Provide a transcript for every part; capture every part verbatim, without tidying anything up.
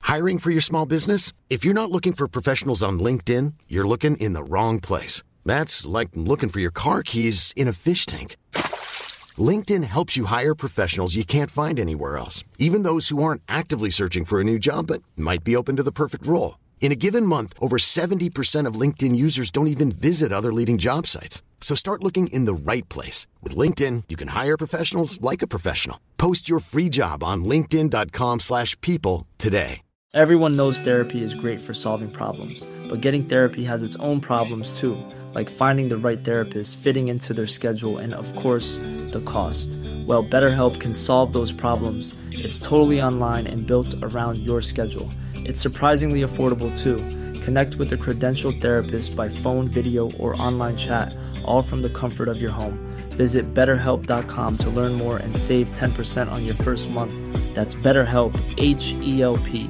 Hiring for your small business? If you're not looking for professionals on LinkedIn, you're looking in the wrong place. That's like looking for your car keys in a fish tank. LinkedIn helps you hire professionals you can't find anywhere else, even those who aren't actively searching for a new job but might be open to the perfect role. In a given month, over seventy percent of LinkedIn users don't even visit other leading job sites. So start looking in the right place. With LinkedIn, you can hire professionals like a professional. Post your free job on linkedin dot com slash people today. Everyone knows therapy is great for solving problems, but getting therapy has its own problems too, like finding the right therapist, fitting into their schedule, and of course, the cost. Well, BetterHelp can solve those problems. It's totally online and built around your schedule. It's surprisingly affordable too. Connect with a credentialed therapist by phone, video, or online chat, all from the comfort of your home. Visit better help dot com to learn more and save ten percent on your first month. That's BetterHelp, H E L P.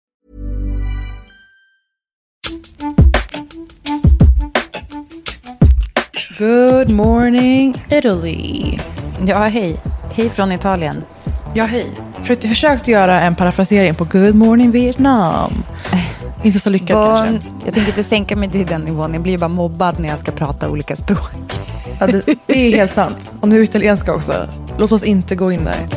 Good morning, Italy. Ja, hej. Hej från Italien. Ja, hej. Jag försökte göra en parafrasering på Good morning, Vietnam. Inte så lyckad bon, kanske. Jag tänker inte sänka mig till den nivån. Jag blir ju bara mobbad när jag ska prata olika språk. Ja, det, det är helt sant. Och nu italienska också. Låt oss inte gå in där.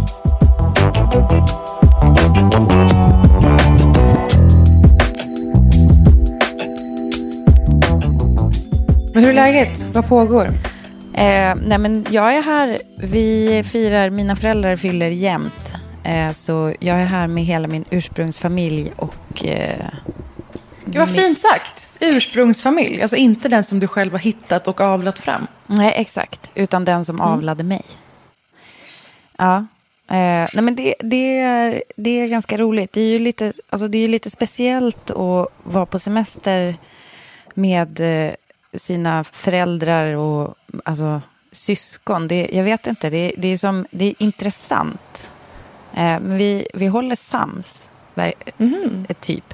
Men hur är läget? Vad pågår? Eh, nej men jag är här. Vi firar, mina föräldrar fyller jämt. Eh, så jag är här med hela min ursprungsfamilj och... Eh, det var min... fint sagt. Ursprungsfamilj. Alltså inte den som du själv har hittat och avlat fram. Nej, exakt. Utan den som mm. avlade mig. Ja. Eh, nej men det, det, är, det är ganska roligt. Det är ju lite, alltså det är ju lite speciellt att vara på semester med... Eh, sina föräldrar och alltså syskon. Det, jag vet inte, det, det är som det är intressant. Eh, men vi vi håller sams mm. typ.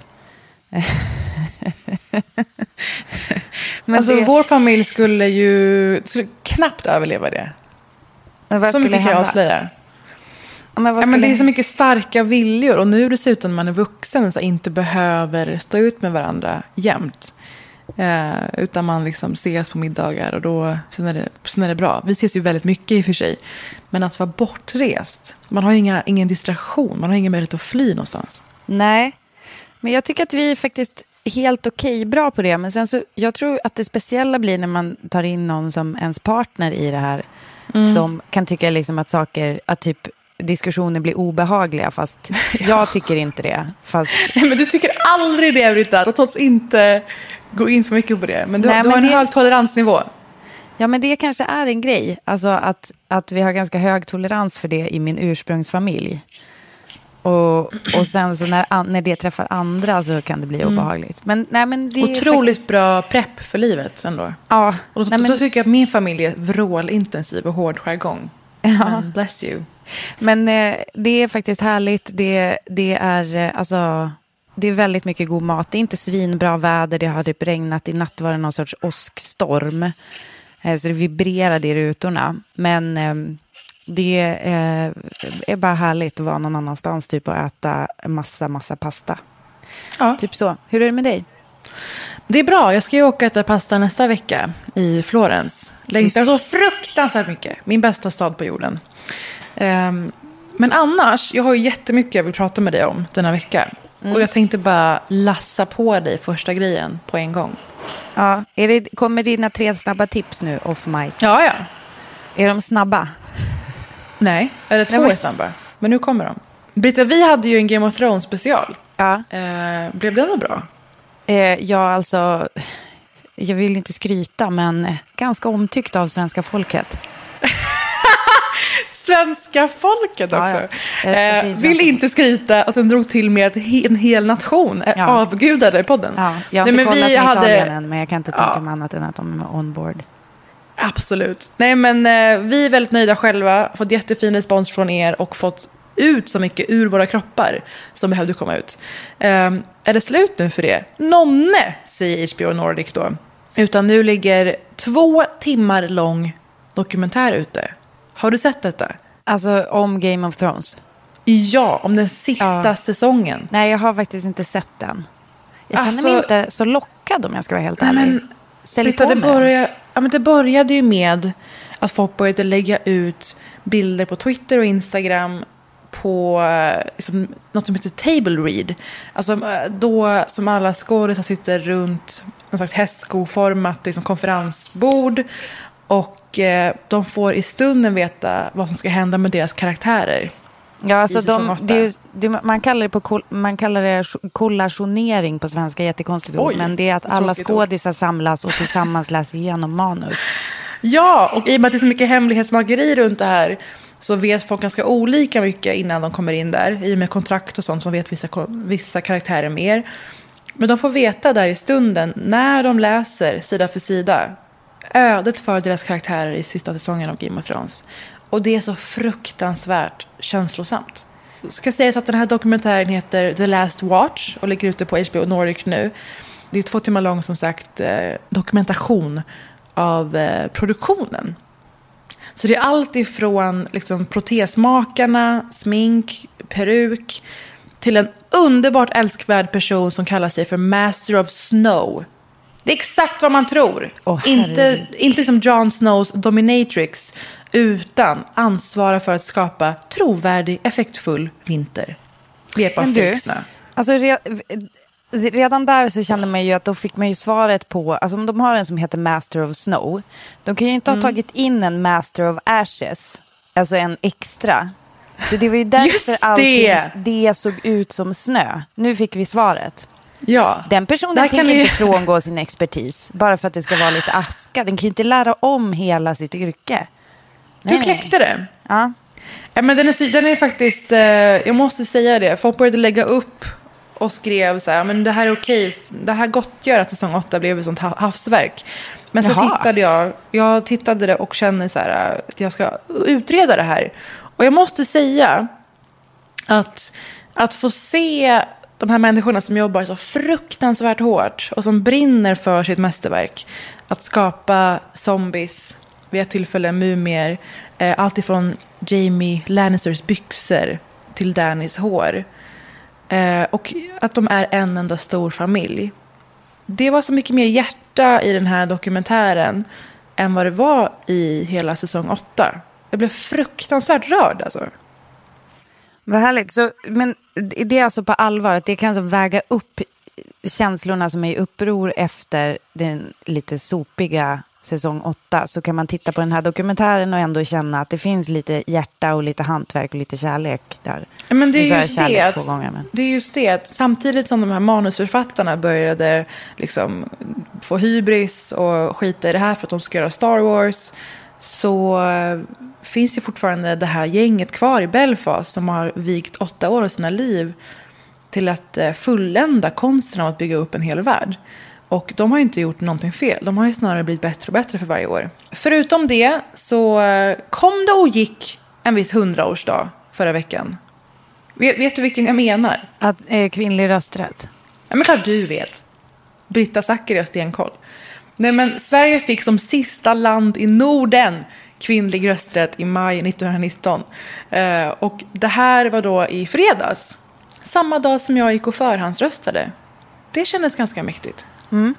men alltså det, vår familj skulle ju skulle knappt överleva det. Men vad så skulle mycket kan jag avslöja. Ja, men, vad ja, men det är så mycket starka viljor och nu dessutom när man är vuxen så inte behöver stå ut med varandra jämt. Eh, utan man liksom ses på middagar och då sen är, det, sen är det bra. Vi ses ju väldigt mycket i och för sig. Men att vara bortrest, man har ju inga, ingen distraktion, man har ingen möjlighet att fly någonstans. Nej, men jag tycker att vi är faktiskt helt okej bra på det. Men sen så, jag tror att det speciella blir när man tar in någon som ens partner i det här. Mm. Som kan tycka liksom att saker, att typ diskussioner blir obehagliga, fast jag tycker inte det. Fast... Nej, men du tycker aldrig det, Britta. Låt oss inte gå in för mycket på det. Men du, Nej, du har men en det... hög toleransnivå. Ja, men det kanske är en grej. Alltså att, att vi har ganska hög tolerans för det i min ursprungsfamilj. Och, och sen så när, när det träffar andra så kan det bli mm. obehagligt. Men, nej, men det otroligt är faktiskt... bra prepp för livet ändå. Ja. Och då, nej, men... då tycker jag att min familj är vrålintensiv och hård jargong. Ja. Men bless you. Men eh, det är faktiskt härligt. Det, det är eh, alltså... Det är väldigt mycket god mat. Det är inte svinbra väder. Det har typ regnat. I natt var det någon sorts åskstorm. Eh, så det vibrerade i rutorna. Men eh, det eh, är bara härligt att vara någon annanstans typ och äta massa, massa pasta. Ja. Typ så. Hur är det med dig? Det är bra. Jag ska ju åka och äta pasta nästa vecka i Florens. Längtar så fruktansvärt mycket. Min bästa stad på jorden. Um, men annars, jag har ju jättemycket jag vill prata med dig om denna vecka. Mm. Och jag tänkte bara lassa på dig första grejen på en gång. Ja, är det, kommer dina tre snabba tips nu off mic? Ja, ja. Är de snabba? Nej, är det två Nej, är snabba. Men nu kommer de. Britta, vi hade ju en Game of Thrones special. Ja. Eh, blev den då bra? Eh, ja, alltså... Jag vill inte skryta, men ganska omtyckt av svenska folket. Svenska folket också. Ja, ja. Eh, precis, vill inte skryta och sen drog till med att en hel nation ja. avgudade i podden. Ja, jag har Nej, inte men kollat vi med hade... Italien än, men jag kan inte tänka ja. mig annat än att de är on board. Absolut. Nej, men eh, vi är väldigt nöjda själva. Fått jättefin respons från er och fått ut så mycket ur våra kroppar som behövde komma ut. Eh, är det slut nu för det? Nonne, säger H B O Nordic då. Utan nu ligger två timmar lång dokumentär ute. Har du sett detta? Alltså om Game of Thrones? Ja, om den sista Ja. säsongen. Nej, jag har faktiskt inte sett den. Jag känner Alltså- mig inte så lockad om jag ska vara helt Nej, ärlig. men, Sälj Britta, på det, med den. började, ja, men det började ju med att folk började lägga ut bilder på Twitter och Instagram på eh, liksom, något som heter table read. Alltså eh, då som alla skådespelare sitter runt någon slags hästskoformat liksom, konferensbord och eh, de får i stunden veta vad som ska hända med deras karaktärer. Ja, alltså i säsong de, åtta. det är, ju- det, man kallar det på kol, man kallar det kollationering på svenska, jättekonstigt ord, Oj, men det är att alla tråkigt ord. skådisar samlas och tillsammans läser igenom manus. Ja, och i och med att det är så mycket hemlighetsmakeri runt det här så vet folk ganska olika mycket innan de kommer in där. I och med kontrakt och sånt som vet vissa, vissa karaktärer mer. Men de får veta där i stunden när de läser sida för sida ödet för deras karaktärer i sista säsongen av Game of Thrones. Och det är så fruktansvärt känslosamt. Ska sägas att den här dokumentären heter The Last Watch och ligger ute på H B O Nordic nu. Det är två timmar lång som sagt eh, dokumentation av eh, produktionen. Så det är allt ifrån liksom, protesmakarna, smink, peruk till en underbart älskvärd person som kallar sig för Master of Snow. Det är exakt vad man tror. Åh, inte, herregud. inte som Jon Snows Dominatrix utan ansvara för att skapa trovärdig, effektfull vinter. Vepa Men du, fylksnö. Alltså re, redan där så kände man ju att då fick man ju svaret på, alltså om de har en som heter Master of Snow, de kan ju inte ha tagit in en Master of Ashes, alltså en extra. Så det var ju därför Just allting det. det såg ut som snö. Nu fick vi svaret. Ja. Den personen Där kan tänker vi- inte frångå sin expertis bara för att det ska vara lite aska. Den kan ju inte lära om hela sitt yrke. Du kläckte det. Ja. Ja, men den, är, den är faktiskt, eh, jag måste säga det, folk började lägga upp och skrev så här, men det här är okej, det här gottgör att säsong åtta blev ett sånt ha- havsverk. Men så Jaha. tittade jag, jag tittade det och kände så här, att jag ska utreda det här. Och jag måste säga att, att få se de här människorna som jobbar så fruktansvärt hårt och som brinner för sitt mästerverk, att skapa zombies, vid ett tillfälle mumier, eh, allt ifrån Jamie Lannisters byxor till Dannys hår. Eh, och att de är en enda stor familj. Det var så mycket mer hjärta i den här dokumentären än vad det var i hela säsong åtta. Jag blev fruktansvärt rörd alltså. Vad härligt. Så, men det är alltså på allvar att det kan alltså väga upp känslorna som är i uppror efter den lite sopiga säsong åtta. Så kan man titta på den här dokumentären och ändå känna att det finns lite hjärta och lite hantverk och lite kärlek där. Ja, men det Nu sa är jag just kärlek det, två att, gånger, men- det är just det att samtidigt som de här manusförfattarna började liksom få hybris och skita i det här för att de ska göra Star Wars, så eh, finns ju fortfarande det här gänget kvar i Belfast som har vigt åtta år av sina liv till att eh, fullända konsten av att bygga upp en hel värld. Och de har ju inte gjort någonting fel. De har ju snarare blivit bättre och bättre för varje år. Förutom det så eh, kom det och gick en viss hundraårsdag förra veckan. Vet, vet du vilken jag menar? Att eh, kvinnlig rösträtt. Ja, men klart du vet. Britta Zackari har stenkoll. Nej, men Sverige fick som sista land i Norden kvinnlig rösträtt i maj nittonhundranitton. Eh, och det här var då i fredags. Samma dag som jag gick och förhandsröstade. Det kändes ganska mäktigt. Mm.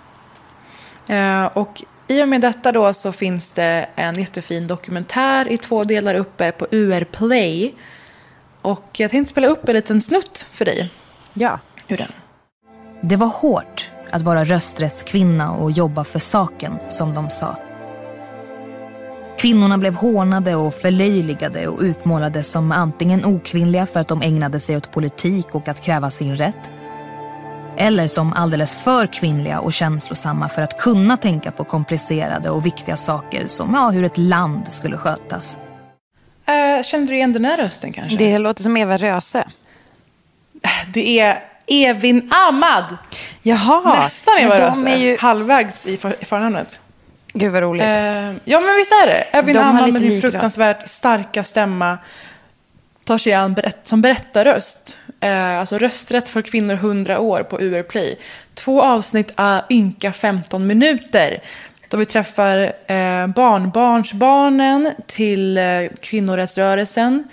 Eh, och i och med detta då så finns det en jättefin dokumentär i två delar uppe på U R Play. Och jag tänkte spela upp en liten snutt för dig. Ja. Ur den. Det var hårt att vara rösträttskvinna och jobba för saken, som de sa. Kvinnorna blev hånade och förlöjligade och utmålade som antingen okvinnliga för att de ägnade sig åt politik och att kräva sin rätt, eller som alldeles för kvinnliga och känslosamma för att kunna tänka på komplicerade och viktiga saker som ja, hur ett land skulle skötas. Eh, kände du igen den här rösten kanske? Det, Det låter som Eva Röse. det är Evin Ahmad. Jaha. Nästan Eva Men Röse. de är ju... Halvvägs i, för, i förnamnet. Gud vad roligt. Eh, ja, men visst är det. Evin De har Ahmad lite med din lik fruktansvärt starka stämma tar sig an berätt, som berättarröst. Eh, alltså rösträtt för kvinnor hundra år på U R Play. Två avsnitt är ynka femton minuter. Då vi träffar eh, barnbarnsbarnen till eh, kvinnorättsrörelsen.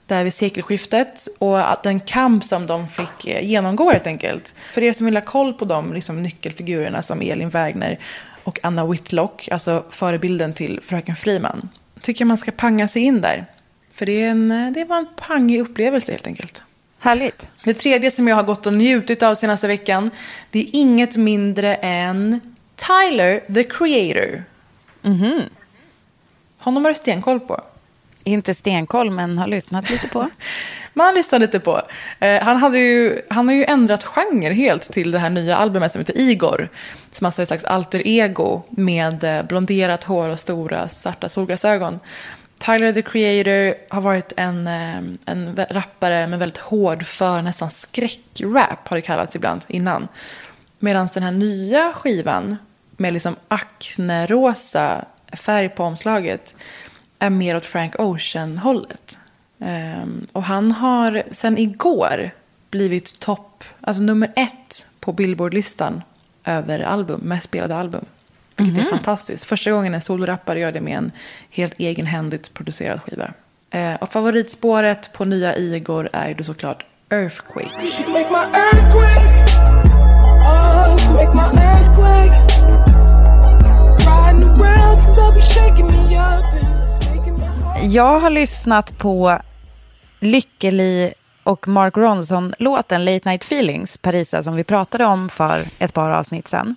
där vid sekelskiftet och att den kamp som de fick genomgå helt enkelt. För er som vill ha koll på de liksom, nyckelfigurerna som Elin Wägner och Anna Whitlock, alltså förebilden till Fröken Friman, tycker jag man ska panga sig in där. För det, är en, det var en pangig upplevelse helt enkelt. Härligt. Det tredje som jag har gått och njutit av senaste veckan, det är inget mindre än Tyler, the Creator. Mhm. Honom har du stenkoll på. Inte stenkoll, men har lyssnat lite på. Man har lyssnat lite på. Eh, han, hade ju, han har ju ändrat genre helt till det här nya albumet som heter Igor. Som alltså är ett slags alter ego med eh, blonderat hår och stora svarta solglasögon. Tyler, the Creator, har varit en, eh, en rappare med väldigt hård för nästan skräckrap har det kallats ibland innan. Medan den här nya skivan med liksom aknerosa färg på omslaget är mer åt Frank Ocean-hållet. Um, och han har sen igår blivit topp, alltså nummer ett på Billboard-listan över album, mest spelade album. Vilket mm-hmm. är fantastiskt. Första gången en solorappare gör det med en helt egenhändigt producerad skiva. Uh, och favoritspåret på nya Igor är ju såklart Earthquake. Make my earthquake. Oh, make my earthquake. Riding around, they'll be shaking me up. Jag har lyssnat på Lykke Li och Mark Ronson-låten Late Night Feelings, Parisa, som vi pratade om för ett par avsnitt sedan.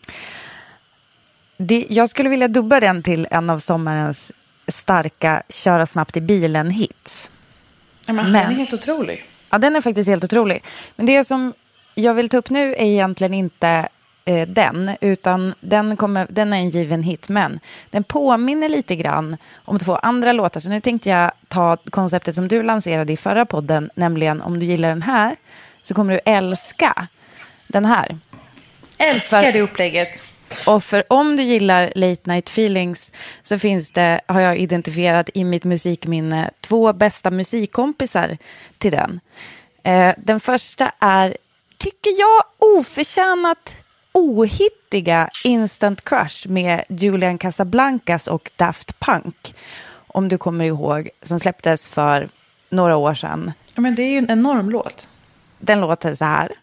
Det, jag skulle vilja dubba den till en av sommarens starka köra snabbt i bilen-hits. Ja, men, men den är helt otrolig. Ja, den är faktiskt helt otrolig. Men det som jag vill ta upp nu är egentligen inte eh, den, utan den, kommer, den är en given hit, men den påminner lite grann om två andra låtar. Så nu tänkte jag ta konceptet som du lanserade i förra podden, nämligen om du gillar den här så kommer du älska den här. Älskar för, det upplägget. Och för om du gillar Late Night Feelings så finns det, har jag identifierat i mitt musikminne, två bästa musikkompisar till den. Eh, den första är, tycker jag, oförtjänat ohittiga Instant Crush med Julian Casablancas och Daft Punk, om du kommer ihåg, som släpptes för några år sedan. Ja, men det är ju en enorm låt. Den låter så här.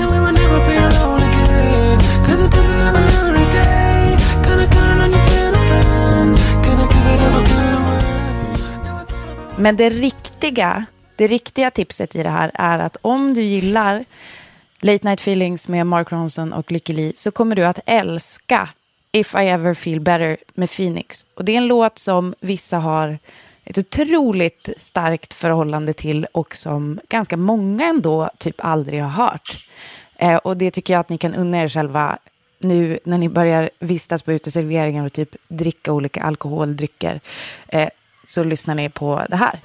Men det riktiga, det riktiga tipset i det här är att om du gillar Late Night Feelings med Mark Ronson och Lykke Li så kommer du att älska If I Ever Feel Better med Phoenix. Och det är en låt som vissa har ett otroligt starkt förhållande till och som ganska många ändå typ aldrig har hört. Eh, och det tycker jag att ni kan unna er själva nu när ni börjar vistas på uteserveringar och typ dricka olika alkoholdrycker. Eh, så lyssnar ni på det här.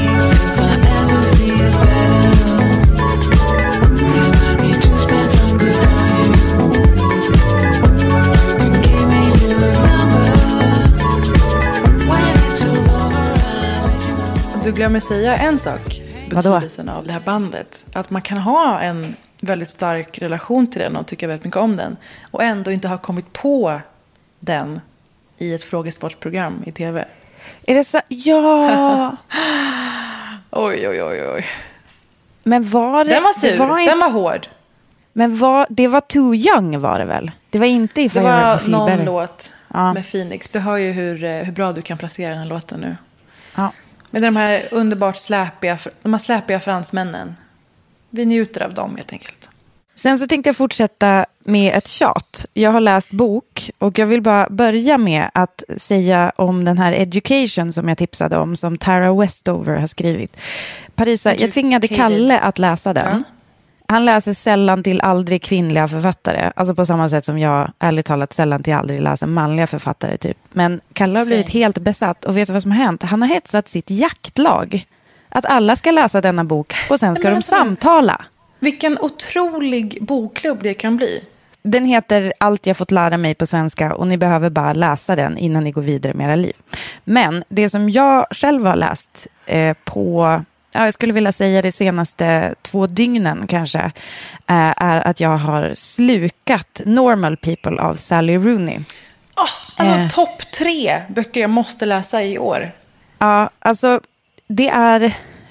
Du glömmer säga en sak, betydelsen av det här bandet. Att man kan ha en väldigt stark relation till den och tycka väldigt mycket om den. Och ändå inte ha kommit på den i ett frågesportprogram i tv. Är det så? Ja! Oj, oj, oj, oj. Men var det... Den var sur, var inte, den var hård. Men var, det var Too Young var det väl? Det var inte If Det I var Ever Feel någon Better. låt ja. med Phoenix. Du hör ju hur, hur bra du kan placera den här låten nu. Ja. Men de här underbart släpiga, de här släpiga fransmännen. Vi njuter av dem helt enkelt. Sen så tänkte jag fortsätta med ett tjat. Jag har läst bok och jag vill bara börja med att säga om den här Education som jag tipsade om, som Tara Westover har skrivit. Parisa, jag tvingade Kalle att läsa den. Ja. Han läser sällan till aldrig kvinnliga författare. Alltså på samma sätt som jag ärligt talat sällan till aldrig läser manliga författare typ. Men Kalle har blivit helt besatt och vet du vad som har hänt? Han har hetsat sitt jaktlag att alla ska läsa denna bok och sen ska de samtala. Vilken otrolig bokklubb det kan bli. Den heter Allt jag fått lära mig på svenska och ni behöver bara läsa den innan ni går vidare med era liv. Men det som jag själv har läst eh, på, ja, jag skulle vilja säga de senaste två dygnen kanske, eh, är att jag har slukat Normal People av Sally Rooney. Oh, alltså eh. topp tre böcker jag måste läsa i år. Ja, alltså det är...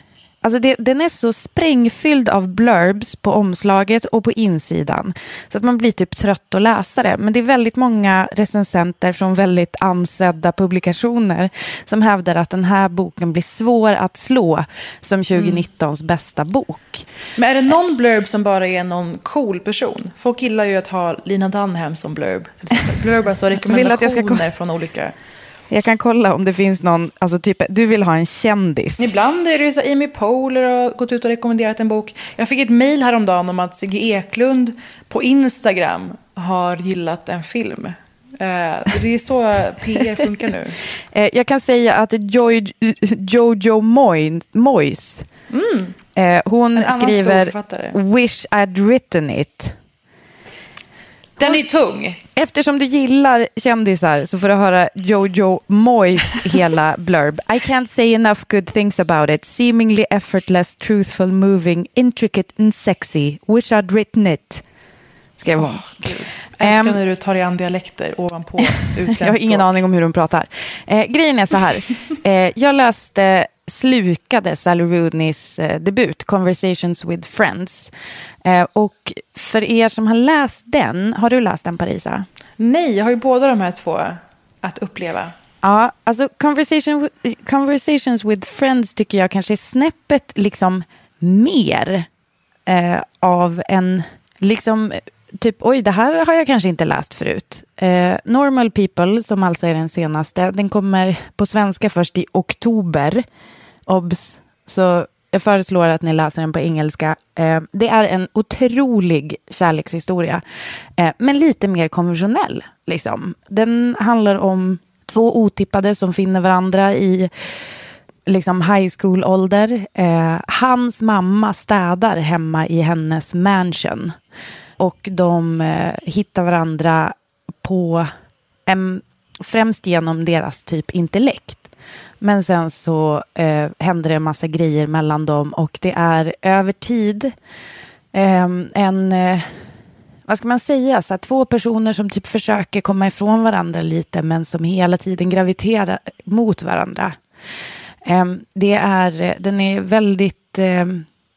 Alltså det, den är så sprängfylld av blurbs på omslaget och på insidan. Så att man blir typ trött att läsa det. Men det är väldigt många recensenter från väldigt ansedda publikationer som hävdar att den här boken blir svår att slå som tjugonitton:s mm. bästa bok. Men är det någon blurb som bara är någon cool person? Folk gillar ju att ha Lina Dunham som blurb. Blurb alltså rekommendationer från olika... Jag kan kolla om det finns någon, alltså typ, du vill ha en kändis. Ibland är det så Amy Poehler har gått ut och rekommenderat en bok. Jag fick ett mejl häromdagen om att Sigge Eklund på Instagram har gillat en film. Det är så P R funkar nu. Jag kan säga att Joy, Jojo Moyes, mm. hon skriver Wish I'd written it. Den är tung. Eftersom du gillar kändisar så får du höra Jojo Moyes hela blurb. I can't say enough good things about it. Seemingly effortless, truthful, moving, intricate and sexy. Wish I'd written it. Skrev hon. Oh, jag älskar när du tar i an dialekter ovanpå utländsk. Jag har ingen aning om hur hon pratar. Eh, grejen är så här. Eh, jag läste... slukade Sally Rooney's eh, debut Conversations with Friends. Eh, och för er som har läst den, har du läst den, Parisa? Nej, jag har ju båda de här två att uppleva. Ja, alltså Conversation, Conversations with Friends tycker jag kanske är snäppet liksom mer eh, av en liksom typ, oj, det här har jag kanske inte läst förut. Eh, Normal People, som alltså är den senaste, den kommer på svenska först i oktober. Obs. Så jag föreslår att ni läser den på engelska. Eh, det är en otrolig kärlekshistoria. Eh, men lite mer konventionell. Liksom. Den handlar om två otippade som finner varandra i liksom high school-ålder. Eh, hans mamma städar hemma i hennes mansion. Och de eh, hittar varandra på eh, främst genom deras typ intellekt. Men sen så eh, händer det en massa grejer mellan dem. Och det är över tid eh, en, eh, vad ska man säga, så här, två personer som typ försöker komma ifrån varandra lite. Men som hela tiden graviterar mot varandra. Eh, det är, den är väldigt... Eh,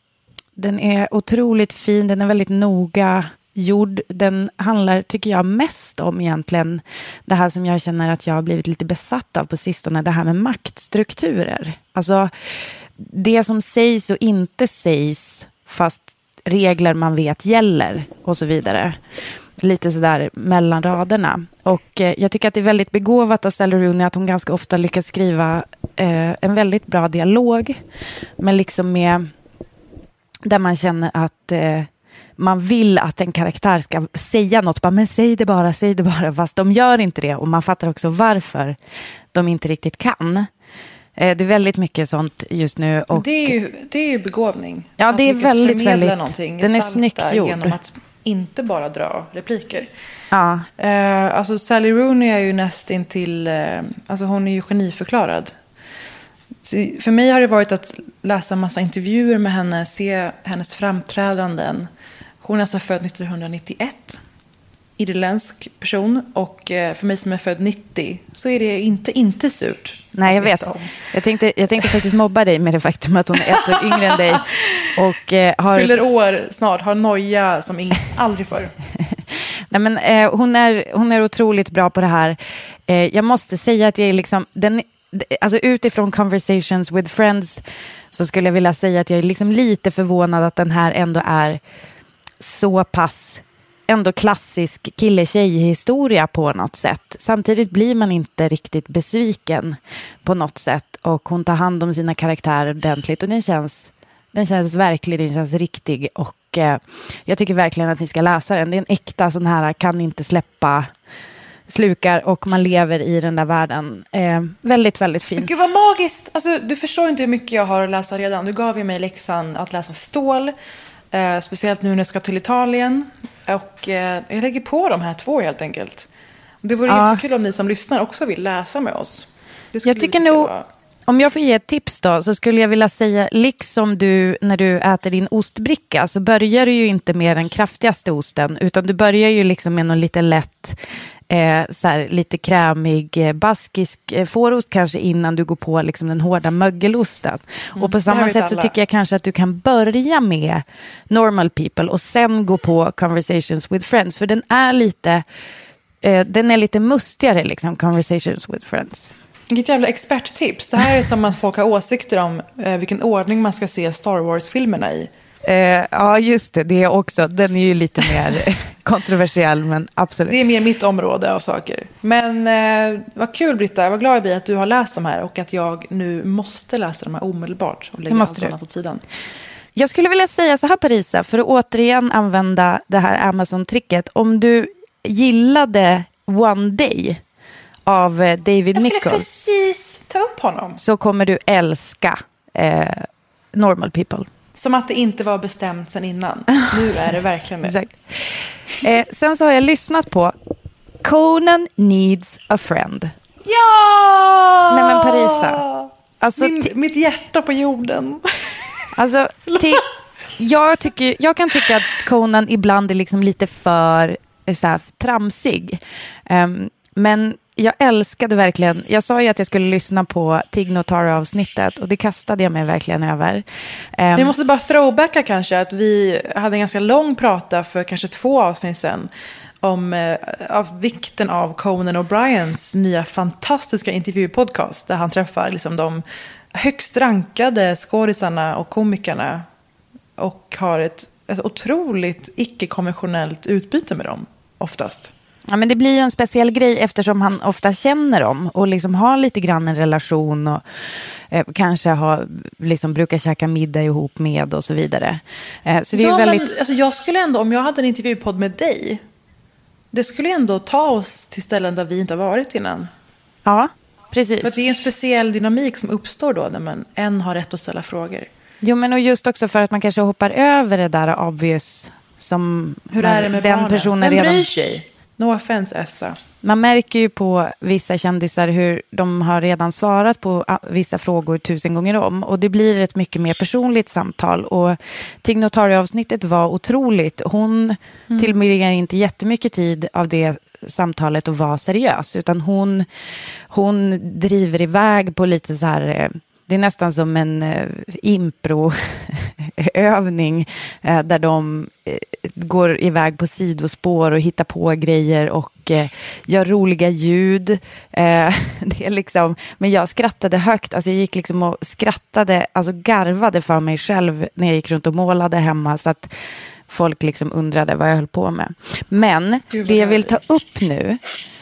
Den är otroligt fin, den är väldigt noga gjord. Den handlar, tycker jag, mest om egentligen det här som jag känner att jag har blivit lite besatt av på sistone. Det här med maktstrukturer. Alltså det som sägs och inte sägs fast regler man vet gäller och så vidare. Lite sådär mellan raderna. Och eh, jag tycker att det är väldigt begåvat av Sally Rooney att hon ganska ofta lyckas skriva eh, en väldigt bra dialog. Men liksom med... där man känner att eh, man vill att en karaktär ska säga något. Bara, men säg det bara, säg det bara. Fast de gör inte det. Och man fattar också varför de inte riktigt kan. Eh, det är väldigt mycket sånt just nu. Och det, är ju, det är ju begåvning. Ja, det är väldigt, väldigt... Den är snyggt gjord. Genom att inte bara dra repliker. Ja. Eh, alltså Sally Rooney är ju nästintill... Eh, alltså hon är ju geniförklarad. Så för mig har det varit att läsa en massa intervjuer med henne, se hennes framträdanden. Hon är alltså född nittonhundranittioett, irländsk person. Och för mig som är född nittio så är det inte, inte surt. Nej, jag vet. Jag tänkte, jag tänkte faktiskt mobba dig med det faktum att hon är ett år yngre än dig. Och eh, har... fyller år snart, har noja som ing... aldrig förr. Nej, men, eh, hon, är, hon är otroligt bra på det här. Eh, jag måste säga att jag är liksom... Den, alltså utifrån Conversations with Friends så skulle jag vilja säga att jag är liksom lite förvånad att den här ändå är så pass ändå klassisk kille-tjej-historia på något sätt. Samtidigt blir man inte riktigt besviken på något sätt och hon tar hand om sina karaktärer ordentligt och den känns, den känns verkligen, den känns riktig och eh, jag tycker verkligen att ni ska läsa den. Det är en äkta sån här, kan inte släppa slukar och man lever i den där världen. Eh, väldigt, väldigt fint. Gud vad magiskt! Alltså, du förstår inte hur mycket jag har att läsa redan. Du gav ju mig läxan att läsa Stål. Eh, speciellt nu när jag ska till Italien. Och eh, jag lägger på de här två helt enkelt. Det vore ja. jättekul om ni som lyssnar också vill läsa med oss. Jag tycker nog, vara... om jag får ge ett tips då, så skulle jag vilja säga, liksom du när du äter din ostbricka så börjar du ju inte med den kraftigaste osten, utan du börjar ju liksom med någon lite lätt eh, så här, lite krämig eh, baskisk eh, fårost kanske innan du går på liksom, den hårda mögelosten. Mm, och på samma sätt så tycker jag kanske att du kan börja med Normal People och sen gå på Conversations with Friends. För den är lite, eh, den är lite mustigare, liksom, Conversations with Friends. Vilket jävla experttips. Det här är som att folk har åsikter om eh, vilken ordning man ska se Star Wars-filmerna i. Eh, ja, just det. Det är också, den är ju lite mer kontroversiell, men absolut. Det är mer mitt område av saker. Men eh, vad kul, Britta. Jag var glad i att du har läst de här och att jag nu måste läsa de här omedelbart och lägga allt annat åt sidan. Jag skulle vilja säga så här, Parisa, för att återigen använda det här Amazon-tricket. Om du gillade One Day av David Nichols. Jag skulle precis ta upp honom. Så kommer du älska eh, Normal People. Som att det inte var bestämt sedan innan. Nu är det verkligen det. Exakt. Eh, sen så har jag lyssnat på Conan Needs a Friend. Ja! Nej men Parisa. Alltså, Min, t- mitt hjärta på jorden. Alltså, t- jag, tycker, jag kan tycka att Conan ibland är liksom lite för så här, tramsig. Um, men jag älskade verkligen, jag sa ju att jag skulle lyssna på Tig Notaro-avsnittet och det kastade jag mig verkligen över. Um, Vi måste bara throwbacka kanske att vi hade en ganska lång prata för kanske två avsnitt sedan om eh, av vikten av Conan O'Briens nya fantastiska intervjupodcast där han träffar liksom de högst rankade skådisarna och komikerna och har ett, ett otroligt icke-konventionellt utbyte med dem oftast. Ja, men det blir ju en speciell grej eftersom han ofta känner dem och liksom har lite grann en relation och eh, kanske har, liksom, brukar käka middag ihop med och så vidare. Eh, så det ja, är väldigt... men, alltså, jag skulle ändå, om jag hade en intervjupodd med dig, det skulle ändå ta oss till ställen där vi inte har varit innan. Ja, precis. För det är en speciell dynamik som uppstår då när man en har rätt att ställa frågor. Jo, men och just också för att man kanske hoppar över det där obvious som hur är det med den barnen? personen Vem redan... bryr sig? No offense, Essa. Man märker ju på vissa kändisar hur de har redan svarat på vissa frågor tusen gånger om. Och det blir ett mycket mer personligt samtal. Och Tig Notaro-avsnittet var otroligt. Hon mm. tillbringar inte jättemycket tid av det samtalet och var seriös. Utan hon, hon driver iväg på lite så här... Det är nästan som en eh, impro-övning eh, där de eh, går iväg på sidospår och hittar på grejer och eh, gör roliga ljud. Eh, det är liksom, men jag skrattade högt. Alltså jag gick liksom och skrattade, alltså garvade för mig själv när jag gick runt och målade hemma så att folk liksom undrade vad jag höll på med. Men det jag vill ta upp nu,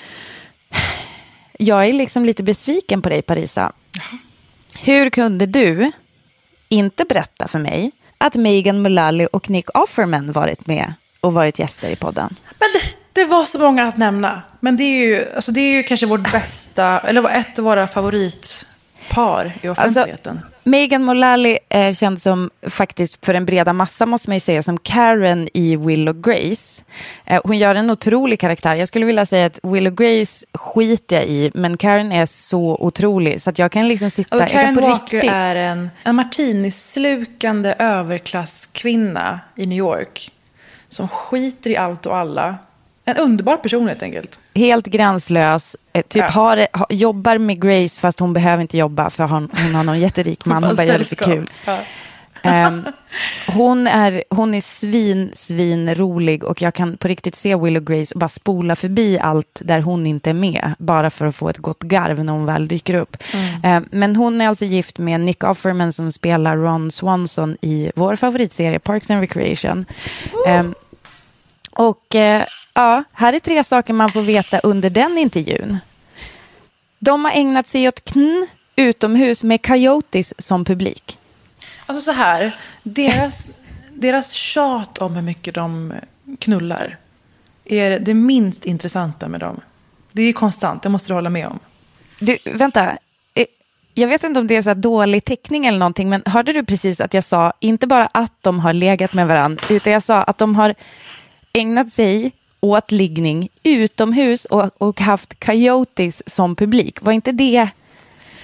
jag är liksom lite besviken på dig, Parisa. Jaha. Hur kunde du inte berätta för mig att Megan Mullally och Nick Offerman varit med och varit gäster i podden? Men det, det var så många att nämna. Men det är ju, alltså det är ju kanske vårt bästa, eller ett av våra favoritpar i offentligheten. Alltså, Megan Mullally är känd som, faktiskt för en breda massa måste man ju säga, som Karen i Will och Grace. Eh, hon gör en otrolig karaktär. Jag skulle vilja säga att Will och Grace skiter jag i, men Karen är så otrolig så att jag kan liksom sitta... Alltså, Karen på Walker riktigt. är en, en martinislukande överklasskvinna i New York som skiter i allt och alla. En underbar person helt enkelt. Helt gränslös. Typ ja. har, ha, jobbar med Grace fast hon behöver inte jobba för hon, hon har någon jätterik man. Hon bara gör lite kul. Ja. Um, hon är, hon är svin, svin rolig och jag kan på riktigt se Will och Grace och bara spola förbi allt där hon inte är med. Bara för att få ett gott garv när hon väl dyker upp. Mm. Um, men hon är alltså gift med Nick Offerman som spelar Ron Swanson i vår favoritserie Parks and Recreation. Mm. Um, och... Uh, Ja, här är tre saker man får veta under den intervjun. De har ägnat sig åt kn utomhus med coyotes som publik. Alltså så här, deras, deras tjat om hur mycket de knullar är det minst intressanta med dem. Det är konstant, det måste du hålla med om. Du, vänta. Jag vet inte om det är så dålig teckning eller någonting, men hörde du precis att jag sa inte bara att de har legat med varandra, utan jag sa att de har ägnat sig åt liggning utomhus och, och haft coyotes som publik. Var inte det...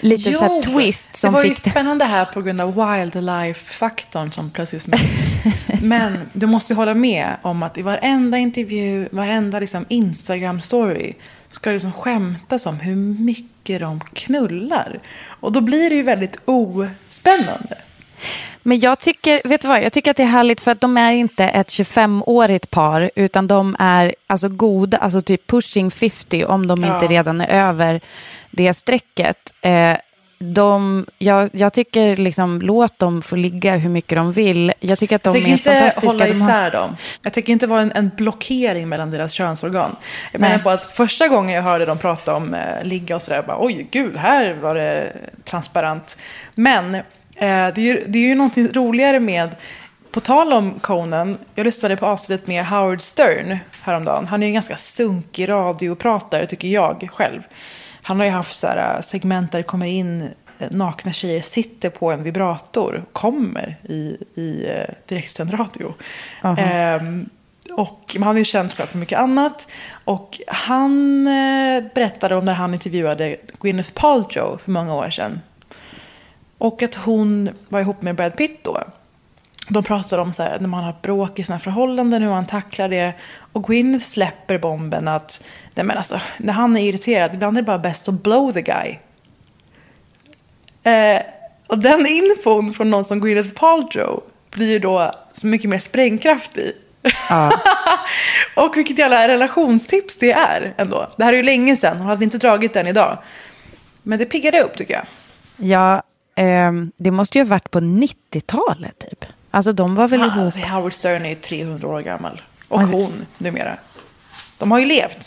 lite Jo, så här twist som det var fick ju spännande här på grund av wildlife-faktorn som plötsligt smällde. Men du måste hålla med om att i varenda intervju, varenda liksom Instagram-story ska det liksom skämtas om hur mycket de knullar. Och då blir det ju väldigt ospännande. Men jag tycker, vet du vad, jag tycker att det är härligt för att de är inte ett tjugofem-årigt par utan de är alltså goda, alltså typ pushing femtio om de Ja. inte redan är över det strecket. Eh, de, jag, jag tycker liksom, låt dem få ligga hur mycket de vill. Jag tycker att de jag är inte fantastiska. Hålla de isär har... dem. Jag tycker inte vara en, en blockering mellan deras könsorgan. Jag Nej. menar på att första gången jag hörde dem prata om eh, ligga och sådär, jag bara, oj gud, här var det transparent. Men eh, det, är ju, det är ju någonting roligare med, på tal om Conan, jag lyssnade på avsnittet med Howard Stern häromdagen. Han är ju en ganska sunkig radiopratare tycker jag själv. Han har ju haft så här segment där det kommer in nakna tjejer, sitter på en vibrator, kommer i, i eh, direktsänd radio. Ehm, och han är ju känd för mycket annat. Och han eh, berättade om när han intervjuade Gwyneth Paltrow för många år sedan. Och att hon var ihop med Brad Pitt då. De pratade om så här, när man har bråk i sina förhållanden, hur man tacklar det. Och Gwyneth släpper bomben att nej men alltså, när han är irriterad, ibland är det bara bäst att blow the guy. Eh, och den infon från någon som Gwyneth Paltrow blir ju då så mycket mer sprängkraftig. Ja. Och vilket jävla relationstips det är ändå. Det här är ju länge sedan, hon hade inte dragit den idag. Men det piggade upp tycker jag. Ja, eh, det måste ju ha varit på nittiotalet typ. Alltså de var väl Han, ihop. alltså, Howard Stern är ju trehundra år gammal. Och hon numera. De har ju levt.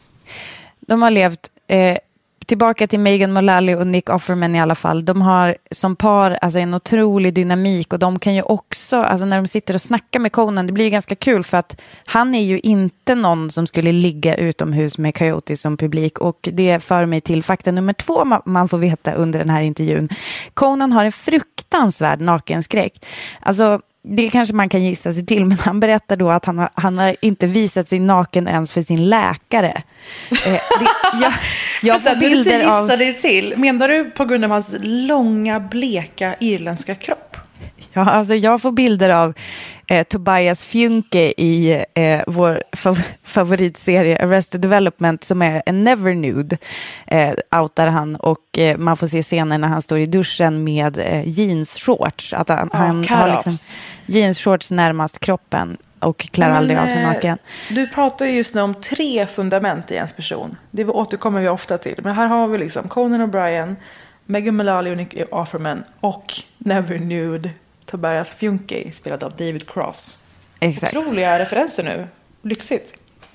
De har levt eh, tillbaka till Megan Mullally och Nick Offerman i alla fall. De har som par alltså en otrolig dynamik och de kan ju också, alltså när de sitter och snackar med Conan, det blir ju ganska kul för att han är ju inte någon som skulle ligga utomhus med Coyote som publik och det för mig till fakta nummer två man får veta under den här intervjun. Conan har en fruktansvärd nakenskräck. Alltså det kanske man kan gissa sig till, men han berättar då att han har, han har inte visat sig naken ens för sin läkare. Eh, det, jag jag får Vänta, bilder du av... gissa dig till. Menar du på grund av hans långa, bleka, irländska kropp? Ja, alltså jag får bilder av eh, Tobias Funke i eh, vår fav- favoritserie Arrested Development som är en never nude. Eh, outar han och eh, man får se scener när han står i duschen med eh, jeansshorts. Att han, Ja, han har liksom jeansshorts närmast kroppen och klär Men, aldrig av sig naken. Du pratar ju just nu om tre fundament i ens person. Det återkommer vi ofta till. Men här har vi liksom Conan O'Brien, Megan Mullally och Nick Offerman och never nude Tobias Funke, spelad av David Cross. Exakt. Otroliga referenser nu. Lyxigt.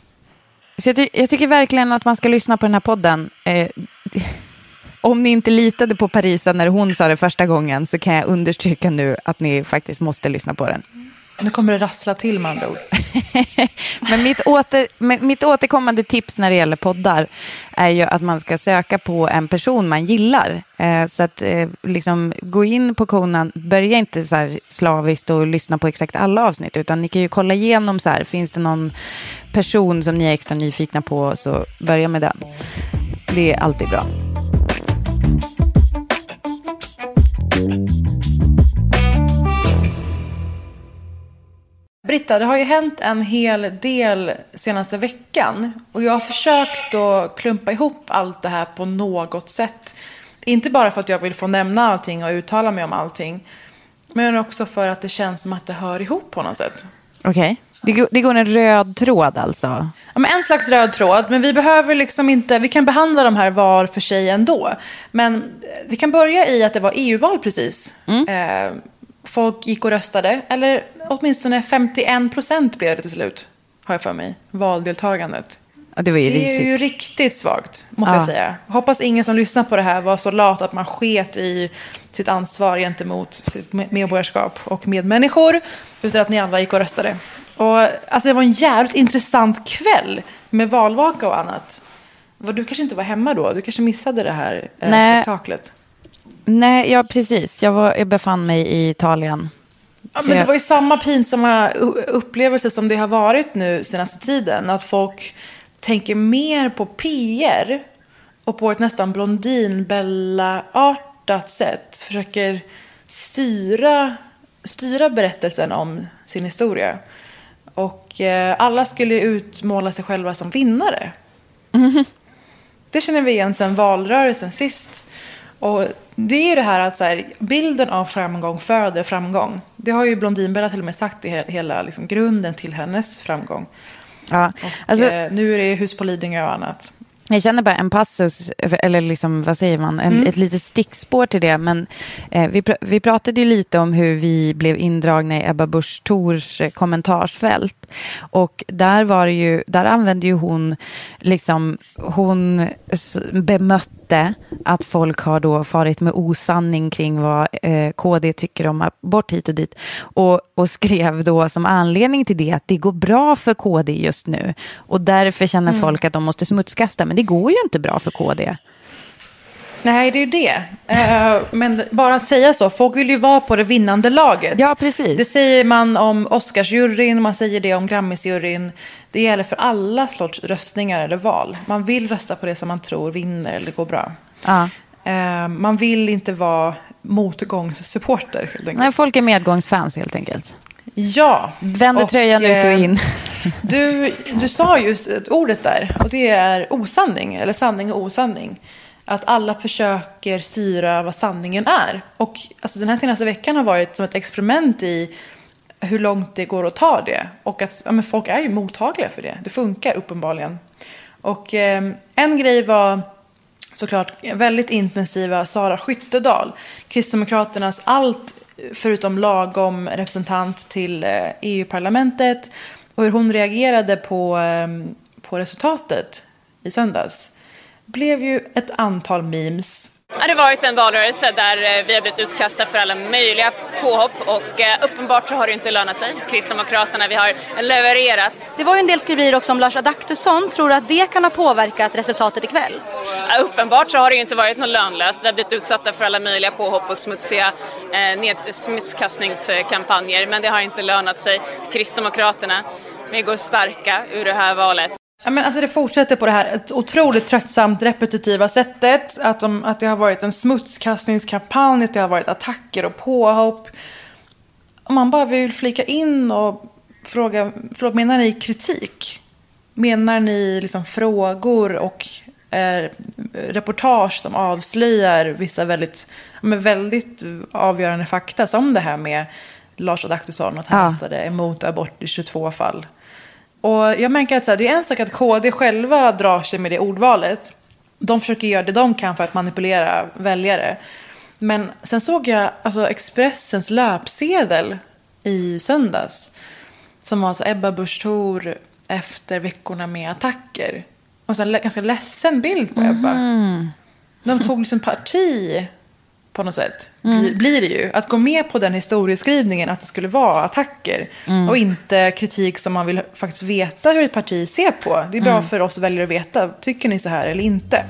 Så jag, ty- jag tycker verkligen att man ska lyssna på den här podden. Eh, om ni inte litade på Parisa när hon sa det första gången så kan jag understryka nu att ni faktiskt måste lyssna på den. Nu kommer det rassla till med andra ord. Men mitt, åter, mitt återkommande tips när det gäller poddar är ju att man ska söka på en person man gillar. Eh, så att eh, liksom gå in på Conan, börja inte så här slaviskt och lyssna på exakt alla avsnitt, utan ni kan ju kolla igenom så här, finns det någon person som ni är extra nyfikna på, så börja med den. Det är alltid bra. Britta, det har ju hänt en hel del senaste veckan. Och jag har försökt att klumpa ihop allt det här på något sätt. Inte bara för att jag vill få nämna allting och uttala mig om allting. Men också för att det känns som att det hör ihop på något sätt. Okej. Okay. Det, det går en röd tråd alltså? Ja, men en slags röd tråd. Men vi behöver liksom inte... Vi kan behandla de här var för sig ändå. Men vi kan börja i att det var E U-val precis. Mm. Eh, folk gick och röstade. Eller åtminstone femtioen procent blev det till slut. Har jag för mig. Valdeltagandet. Ja, det var ju det risigt. är ju riktigt svagt, måste ja. jag säga. Hoppas ingen som lyssnar på det här var så lat att man sket i sitt ansvar gentemot sitt medborgarskap och medmänniskor. Utan att ni alla gick och röstade. Och, alltså, det var en jävligt intressant kväll med valvaka och annat. Du kanske inte var hemma då? Du kanske missade det här eh, spektaklet? Nej, ja precis. Jag, var, jag befann mig i Italien. Ja, men det var ju samma pinsamma upplevelse som det har varit nu senaste tiden. Att folk tänker mer på P R och på ett nästan Blondinbella-artat sätt försöker styra, styra berättelsen om sin historia. Och eh, alla skulle utmåla sig själva som vinnare. Mm. Det känner vi igen sedan valrörelsen sist. Och det är ju det här att så här, bilden av framgång föder framgång. Det har ju Blondinbella till och med sagt i hela liksom, grunden till hennes framgång. Ja, och, alltså, eh, nu är det hus på Lidingö och annat. Jag känner bara en passus, eller liksom, vad säger man, en, mm. ett litet stickspår till det. Men eh, vi, pr- vi pratade ju lite om hur vi blev indragna i Ebba Busch Thors kommentarsfält. Och där var det ju, där använde ju hon liksom, hon bemötte att folk har då farit med osanning kring vad eh, K D tycker om abort hit och dit. Och, och skrev då som anledning till det att det går bra för K D just nu. Och därför känner mm. folk att de måste smutskasta. Men det går ju inte bra för K D. Nej, det är ju det. Uh, men bara att säga så, folk vill ju vara på det vinnande laget. Ja, precis. Det säger man om Oscarsjuryn, man säger det om Grammisjuryn. Det gäller för alla sorts röstningar eller val. Man vill rösta på det som man tror vinner eller går bra. Ja. Uh, man vill inte vara motgångssupporter, helt enkelt. Nej, folk är medgångsfans helt enkelt. Ja. Vänder tröjan ut och in. Du, du sa just ett ordet där, och det är osanning, eller sanning och osanning. Att alla försöker styra vad sanningen är. Och alltså, den här senaste veckan har varit som ett experiment i hur långt det går att ta det. Och att ja, men folk är ju mottagliga för det. Det funkar uppenbarligen. Och eh, en grej var såklart väldigt intensiva Sara Skyttedal. Kristdemokraternas allt förutom lagom representant till eh, E U-parlamentet. Och hur hon reagerade på, eh, på resultatet i söndags. Blev ju ett antal memes. Ja, det har varit en valrörelse där vi har blivit utkastade för alla möjliga påhopp och uppenbart så har det inte lönat sig. Kristdemokraterna, vi har levererat. Det var ju en del skriverier också om Lars Adaktusson. Tror du att det kan ha påverkat resultatet ikväll? Ja, uppenbart så har det inte varit något lönlöst. Vi har blivit utsatta för alla möjliga påhopp och smutsiga eh, ned- smutskastningskampanjer. Men det har inte lönat sig. Kristdemokraterna, vi går starka ur det här valet. Ja, men alltså det fortsätter på det här ett otroligt tröttsamt repetitiva sättet. Att, de, att det har varit en smutskastningskampanj, att det har varit attacker och påhopp. Om man bara vill flika in och fråga, förlåt, menar ni kritik? Menar ni liksom frågor och eh, reportage som avslöjar vissa väldigt, men väldigt avgörande fakta, som det här med Lars Adaktusson, att han ja. röstade emot abort i tjugotvå fall. Och jag märker att så här, det är en sak att K D själva drar sig med det ordvalet. De försöker göra det de kan för att manipulera väljare. Men sen såg jag alltså Expressens löpsedel i söndags. Som var så Ebba Busch Thor efter veckorna med attacker. Och så en ganska ledsen bild på Ebba. Mm. De tog liksom parti på något sätt. Mm. Blir det ju. Att gå med på den historieskrivningen att det skulle vara attacker. Mm. Och inte kritik som man vill faktiskt veta hur ett parti ser på. Det är bra mm. för oss väljare att veta. Tycker ni så här eller inte?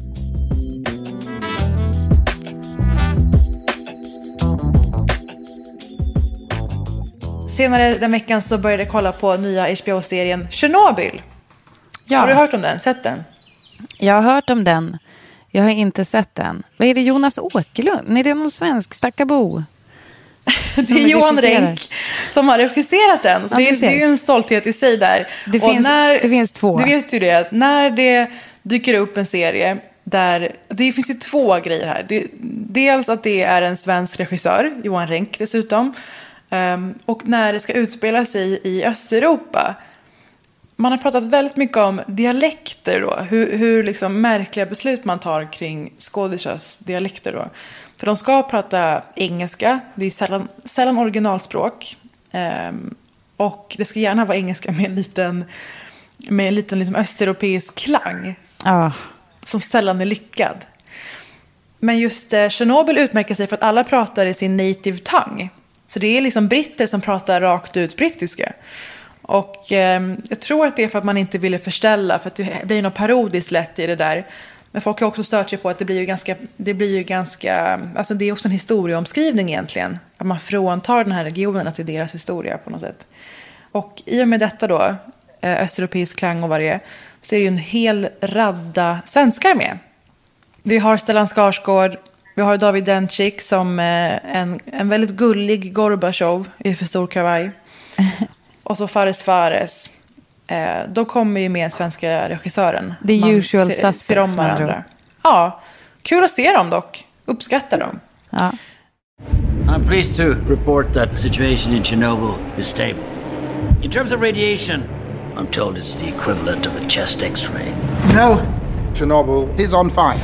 Senare den veckan så började jag kolla på nya H B O-serien Chernobyl. Ja. Har du hört om den? Sett den? Jag har hört om den. Jag har inte sett den. Vad är det, Jonas Åkerlund? Nej, det är någon svensk stackabo. Det är Johan Renck som har regisserat den. Så ja, det, är, det är ju en stolthet i sig där. Det, finns, när, det finns två. Du vet ju det. När det dyker upp en serie där... Det finns ju två grejer här. Det, dels att det är en svensk regissör, Johan Renck dessutom. Um, och när det ska utspela sig i Östeuropa. Man har pratat väldigt mycket om dialekter då. Hur, hur liksom märkliga beslut man tar kring skådespelars dialekter då. För de ska prata engelska. Det är sällan, sällan originalspråk. Um, och det ska gärna vara engelska med en liten, med en liten liksom östeuropeisk klang. Oh. Som sällan är lyckad. Men just eh, Chernobyl utmärker sig för att alla pratar i sin native tongue. Så det är liksom britter som pratar rakt ut brittiska. Och eh, jag tror att det är för att man inte ville förställa. För att det blir något parodiskt lätt i det där. Men folk har också stört sig på att det blir ju ganska... Det blir ju ganska... Alltså det är också en historieomskrivning egentligen. Att man fråntar den här regionen till deras historia på något sätt. Och i och med detta då, eh, östeuropeisk klang och vad det är, så är det ju en hel radda svenskar med. Vi har Stellan Skarsgård. Vi har David Dencik som eh, en, en väldigt gullig Gorbachev i för stor kavaj. Och så Fares Fares. Eh, de kommer ju med svenska regissören. The Man usual ser, suspects, ser om varandra. Ja, kul att se dem dock. Uppskattar dem. Ja. I'm pleased to report that the situation in Chernobyl is stable. In terms of radiation, I'm told it's the equivalent of a chest x-ray. No, Chernobyl is on fire.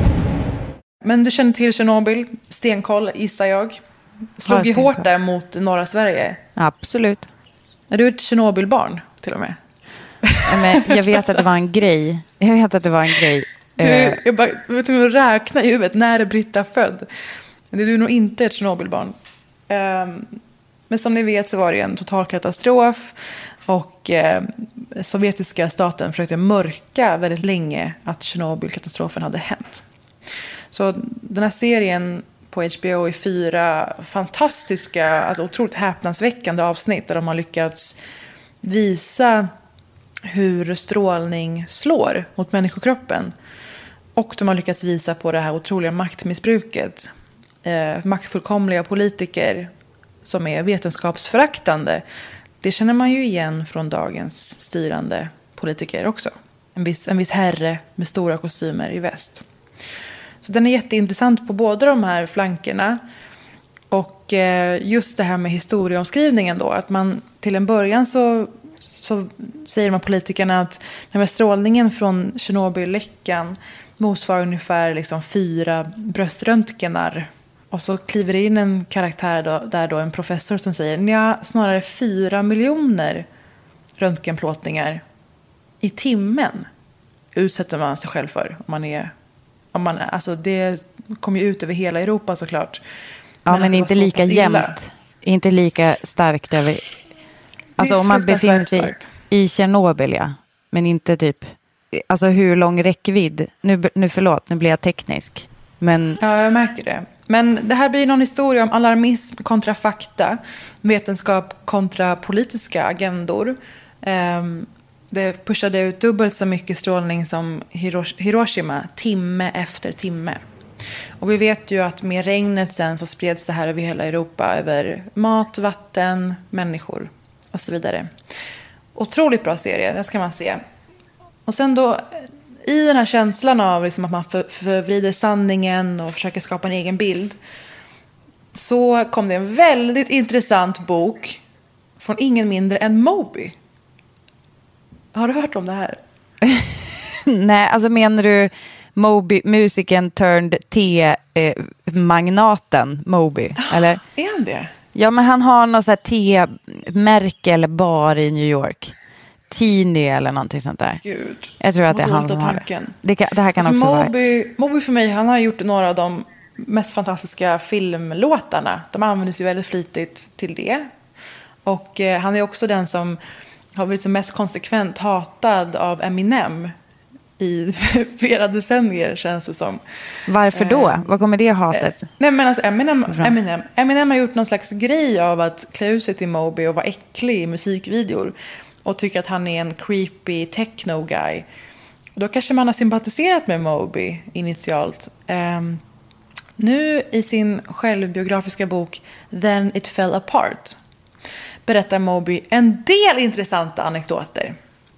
Men du känner till Tjernobyl, stenkoll gissar jag. Slog ju hårt där mot norra Sverige. Absolut. Är du ett Tjernobylbarn till och med? Men jag vet att det var en grej. Jag vet att det var en grej. Du, jag bara, jag vet inte, räkna i huvudet. När är Britta född? Det är du nog inte ett Tjernobylbarn. Um, men som ni vet så var det en total katastrof. Och eh, sovjetiska staten försökte mörka väldigt länge att Tjernobylkatastrofen hade hänt. Så den här serien på H B O är fyra fantastiska, alltså otroligt häpnadsväckande avsnitt där de har lyckats visa hur strålning slår mot människokroppen. Och de har lyckats visa på det här otroliga maktmissbruket. Eh, maktfullkomliga politiker som är vetenskapsföraktande. Det känner man ju igen från dagens styrande politiker också. En viss, en viss herre med stora kostymer i väst. Så den är jätteintressant på båda de här flankerna. Och eh, just det här med historieomskrivningen då. Att man till en början så, så säger man politikerna att den här strålningen från Tjernobylläckan motsvarar ungefär liksom fyra bröströntgenar. Och så kliver det in en karaktär då, där då en professor som säger nja, snarare fyra miljoner röntgenplåtningar i timmen utsätter man sig själv för om man är... Om man, alltså det kommer ju ut över hela Europa såklart. Ja, men, men inte lika jämnt. Inte lika starkt över... Alltså om man befinner sig starkt i Tjernobyl, ja. Men inte typ... Alltså hur lång räckvidd? Nu, nu förlåt, nu blir jag teknisk. Men... Ja, jag märker det. Men det här blir någon historia om alarmism kontra fakta. Vetenskap kontra politiska agendor. Um, Det pushade ut dubbelt så mycket strålning som Hiroshima timme efter timme. Och vi vet ju att med regnet sen så spreds det här över hela Europa. Över mat, vatten, människor och så vidare. Otroligt bra serie, det ska man se. Och sen då i den här känslan av liksom att man för, förvrider sanningen och försöker skapa en egen bild. Så kom det en väldigt intressant bok från ingen mindre än Moby. Har du hört om det här? Nej, alltså menar du Moby, musiken turned te-magnaten eh, Moby, eller? Är han det? Ja, men han har något så här te-märke eller bar i New York. Teeny eller någonting sånt där. Gud. Jag tror att det är han som har det. Det, kan, det här kan alltså också Moby, vara... Moby för mig, han har gjort några av de mest fantastiska filmlåtarna. De används ju väldigt flitigt till det. Och eh, han är också den som har blivit som mest konsekvent hatad av Eminem i flera decennier, känns det som. Varför då? Eh, Vad kommer det hatet? Eh, nej, men alltså Eminem, Eminem, Eminem har gjort någon slags grej av att klä ut sig till Moby och vara äcklig i musikvideor. Och tycker att han är en creepy techno-guy. Då kanske man har sympatiserat med Moby initialt. Eh, nu i sin självbiografiska bok Then It Fell Apart berättar Moby en del intressanta anekdoter.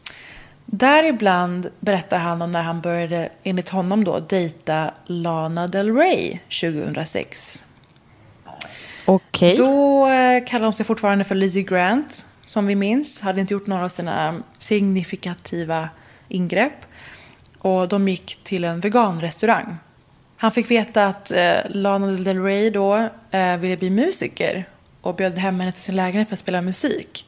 Däribland berättar han om när han började, enligt honom då, dejta Lana Del Rey tjugohundrasex. Okej. Okay. Då kallar hon sig fortfarande för Lizzie Grant, som vi minns. Hade inte gjort några av sina signifikativa ingrepp. Och de gick till en veganrestaurang. Han fick veta att eh, Lana Del Rey då eh, ville bli musiker. Och bjöd hem henne till sin lägenhet för att spela musik.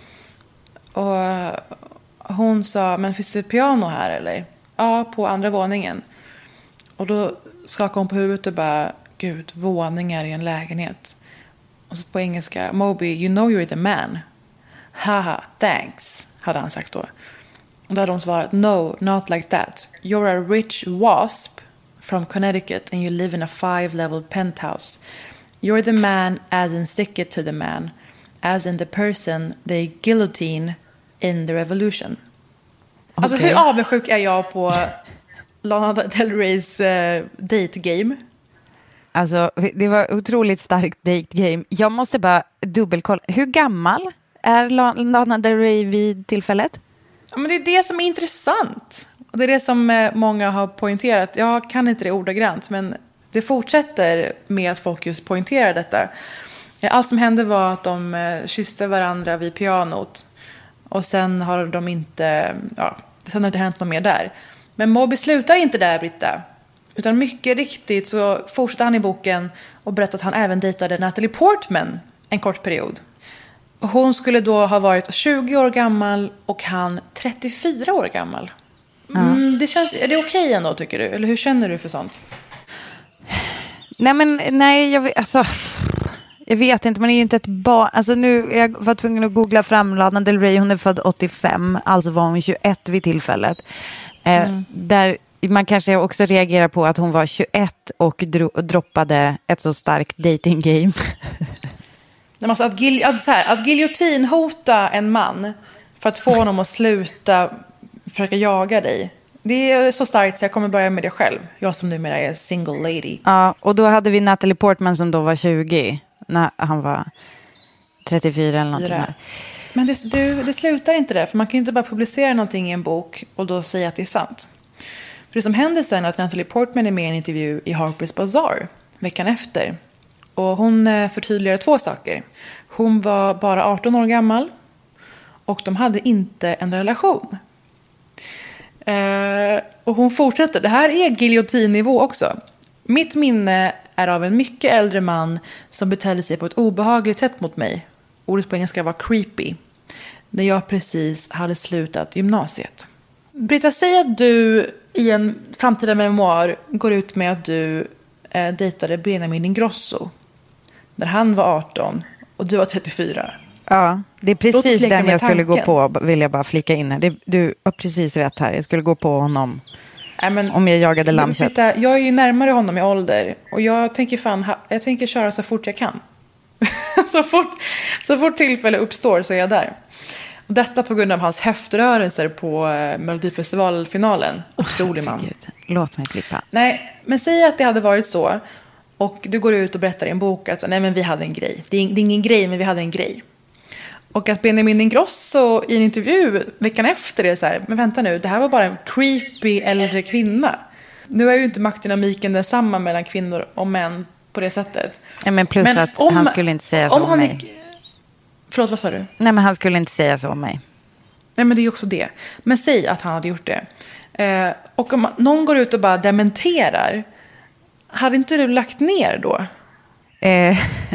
Och hon sa, men finns det piano här eller? Ja, på andra våningen. Och då skakade hon på huvudet och bara, gud, våningar i en lägenhet. Och så på engelska, Moby, you know you're the man. Haha, thanks, hade han sagt då. Och då hade hon svarat, no, not like that. You're a rich wasp from Connecticut and you live in a five-level penthouse. You're the man as in stick it to the man, as in the person they guillotine in the revolution. Okay. Alltså hur avundsjuk är jag på Lana Del Reys uh, date game. Alltså, det var otroligt starkt date game. Jag måste bara dubbelkolla. Hur gammal är Lana Del Rey vid tillfället? Ja, men det är det som är intressant. Och det är det som många har poängterat. Jag kan inte det ordagrant, men det fortsätter med att folk just poängterar detta. Allt som hände var att de kysste varandra vid pianot. Och sen har de inte, ja, sen har det inte hänt något mer där. Men Moby slutar inte där, Britta. Utan mycket riktigt så fortsätter han i boken och berättar att han även dejtade Natalie Portman en kort period. Hon skulle då ha varit tjugo år gammal och han trettiofyra år gammal. Mm, det känns, är det okej ändå, tycker du? Eller hur känner du för sånt? Nej, men nej, jag, alltså, jag vet inte, man är ju inte ett barn. Alltså nu, jag var tvungen att googla fram Lana Del Rey, hon är född åttiofem, alltså var hon tjugoett vid tillfället. Eh, mm. Där man kanske också reagerar på att hon var tjugoett och, dro- och droppade ett så starkt dating game. Alltså att, gil- att, så här, att giljotinhota en man för att få honom att sluta försöka jaga dig. Det är så starkt så jag kommer börja med det själv. Jag som numera är single lady. Ja, och då hade vi Natalie Portman som då var tjugo. När han var trettiofyra eller något sånt där. Men det, du, det slutar inte där. För man kan inte bara publicera någonting i en bok och då säga att det är sant. För det som händer sen är att Natalie Portman är med i en intervju i Harper's Bazaar veckan efter. Och hon förtydligar två saker. Hon var bara arton år gammal. Och de hade inte en relation. Eh, och hon fortsätter. Det här är giljotinnivå också. Mitt minne är av en mycket äldre man som betedde sig på ett obehagligt sätt mot mig. Ordet på engelska var creepy. När jag precis hade slutat gymnasiet. Britta, säg att du i en framtida memoar går ut med att du eh, dejtade Benjamin Ingrosso. När han var arton och du var trettiofyra. Ja, det är precis den jag skulle tanken. gå på, vill jag bara flika in här. Det, du har precis rätt här. Jag skulle gå på honom Nej, men, om jag jagade lammkött. Britta, jag är ju närmare honom i ålder. Och jag tänker fan, jag tänker köra så fort jag kan. så, fort, så fort tillfälle uppstår så är jag där. Och detta på grund av hans höftrörelser på Melodifestivalfinalen. Otrolig man. Gud. Låt mig klippa. Nej, men säg att det hade varit så. Och du går ut och berättar i en bok att nej, men vi hade en grej. Det är, det är ingen grej, men vi hade en grej. Och att Benjamin Ingrosso i en intervju veckan efter det så här, men vänta nu, det här var bara en creepy äldre kvinna. Nu är ju inte maktdynamiken densamma mellan kvinnor och män på det sättet. Ja, men plus men att om, han skulle inte säga så om, om mig. Är, förlåt, vad sa du? Nej, men han skulle inte säga så om mig. Nej, men det är också det. Men säg att han hade gjort det. Eh, och om någon går ut och bara dementerar, hade inte du lagt ner då? Eh...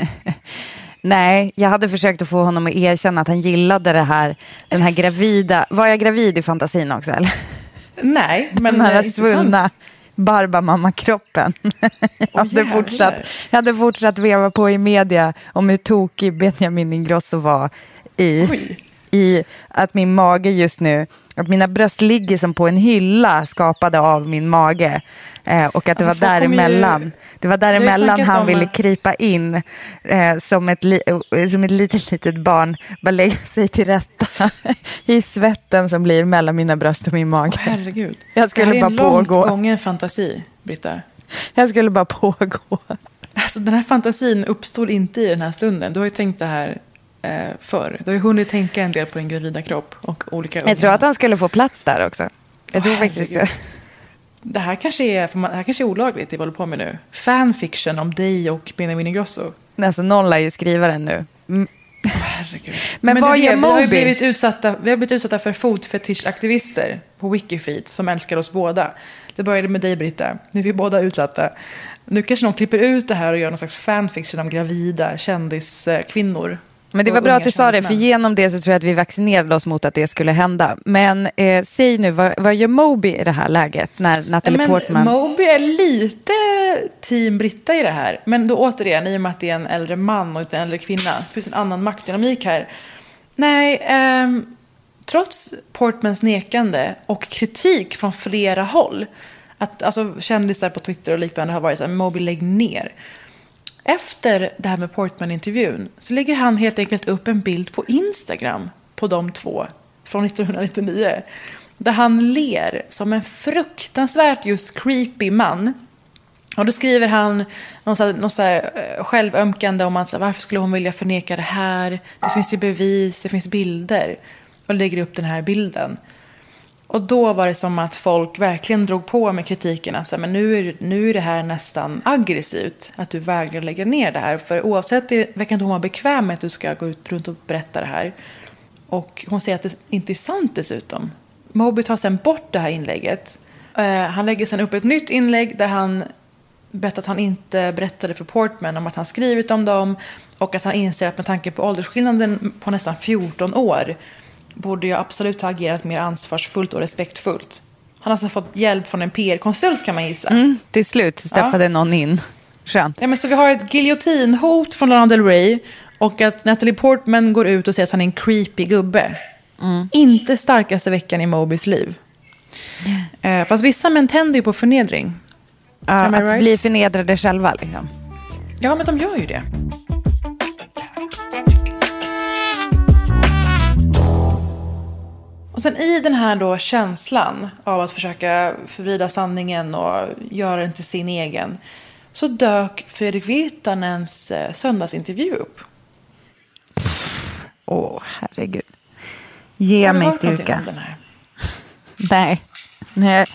Nej, jag hade försökt att få honom att erkänna att han gillade det här, den här gravida. Var jag gravid i fantasin också, eller? Nej, men den här svullna Barbamamma-kroppen. jag, oh, hade fortsatt, jag hade fortsatt veva på i media om hur tokig Benjamin Ingrosso var i, i att min mage just nu, att mina bröst ligger som på en hylla skapade av min mage. Eh, och att det alltså, var däremellan. Ju... Det var däremellan han ville att... krypa in eh, som, ett li... som ett litet, litet barn. Bara lägga sig till rätta i svetten som blir mellan mina bröst och min mage. Oh, herregud. Jag skulle det här är bara en långt pågå. gången fantasi, Britta. Jag skulle bara pågå. Alltså, den här fantasin uppstod inte i den här stunden. Du har ju tänkt det här eh, förr. Du har ju hunnit tänka en del på din gravida kropp och olika Jag tror att han skulle få plats där också. Jag tror oh, faktiskt det. Det här kanske är, det här kanske är olagligt, det vi håller på med nu. Fanfiction om dig och Benjamin Ingrosso. Alltså, någon lär ju skriva den nu. Mm. Oh, herregud. Men, Men vad gör Moby? Vi har ju blivit utsatta, vi har blivit utsatta för fotfetischaktivister på Wikifeed som älskar oss båda. Det började med dig, Britta. Nu är vi båda utsatta. Nu kanske någon klipper ut det här och gör någon slags fanfiction om gravida kändiskvinnor. Men det var bra att du sa det, för genom det så tror jag att vi vaccinerade oss mot att det skulle hända. Men eh, säg nu, vad, vad gör Moby i det här läget när Natalie men Portman... Moby är lite team Britta i det här. Men då återigen, i och med att det är en äldre man och inte en äldre kvinna. Det finns en annan maktdynamik här. Nej, eh, trots Portmans nekande och kritik från flera håll. Att alltså, kändisar på Twitter och liknande har varit så här, Moby lägg ner. Efter det här med Portman-intervjun så lägger han helt enkelt upp en bild på Instagram på de två från nittonhundranittionio. där han ler som en fruktansvärt just creepy man. Och då skriver han något så här, något så här självömkande om att varför skulle hon vilja förneka det här? Det finns ju bevis, det finns bilder. Och lägger upp den här bilden. Och då var det som att folk verkligen drog på med kritiken. Alltså, men nu är, nu är det här nästan aggressivt. Att du vägrar lägga ner det här. För oavsett det verkar inte hon vara bekväm med att du ska gå ut runt och berätta det här. Och hon säger att det inte är sant dessutom. Moby tar sen bort det här inlägget. Uh, han lägger sen upp ett nytt inlägg där han berättar att han inte berättade för Portman om att han skrivit om dem. Och att han inser att med tanke på åldersskillnaden på nästan fjorton år borde jag absolut ha agerat mer ansvarsfullt och respektfullt. Han har alltså fått hjälp från en P R-konsult kan man gissa. Mm, till slut steppade ja. någon in. Skönt. Ja, men så vi har ett giljotinhot från Lana Del Rey och att Natalie Portman går ut och säger att han är en creepy gubbe. Mm. Inte starkaste veckan i Mobys liv. Mm. Eh, fast vissa män tänder ju på förnedring. Ja, att right? bli förnedrade själva liksom. Ja, men de gör ju det. Och sen i den här då känslan av att försöka förvrida sanningen och göra den till sin egen så dök Fredrik Virtanens eh, söndagsintervju upp. Åh, oh, herregud. Ge mig styrka. Nej. Nej.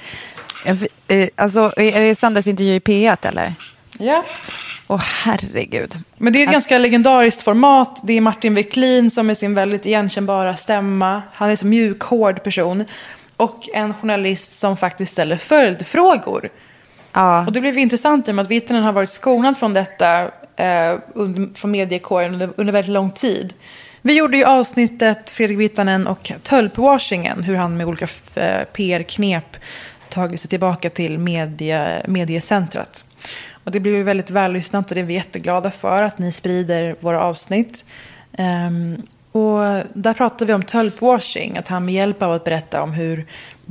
Alltså, är det söndagsintervju i P ett eller? Ja. Åh, oh, herregud. Men det är ett ganska legendariskt format. Det är Martin Wiklin som är sin väldigt igenkännbara stämma. Han är så mjuk, hård person. Och en journalist som faktiskt ställer följdfrågor. Ja. Och det blev intressant i och med att Virtanen har varit skonad från detta eh, under, från mediekåren under, under väldigt lång tid. Vi gjorde ju avsnittet Fredrik Virtanen och tölpwashingen. Hur han med olika eh, P R-knep tagit sig tillbaka till media, mediecentrat. Och det blev ju väldigt vällyssnat och det är vi jätteglada för att ni sprider våra avsnitt. Um, och där pratade vi om tölpwashing, att han med hjälp av att berätta om hur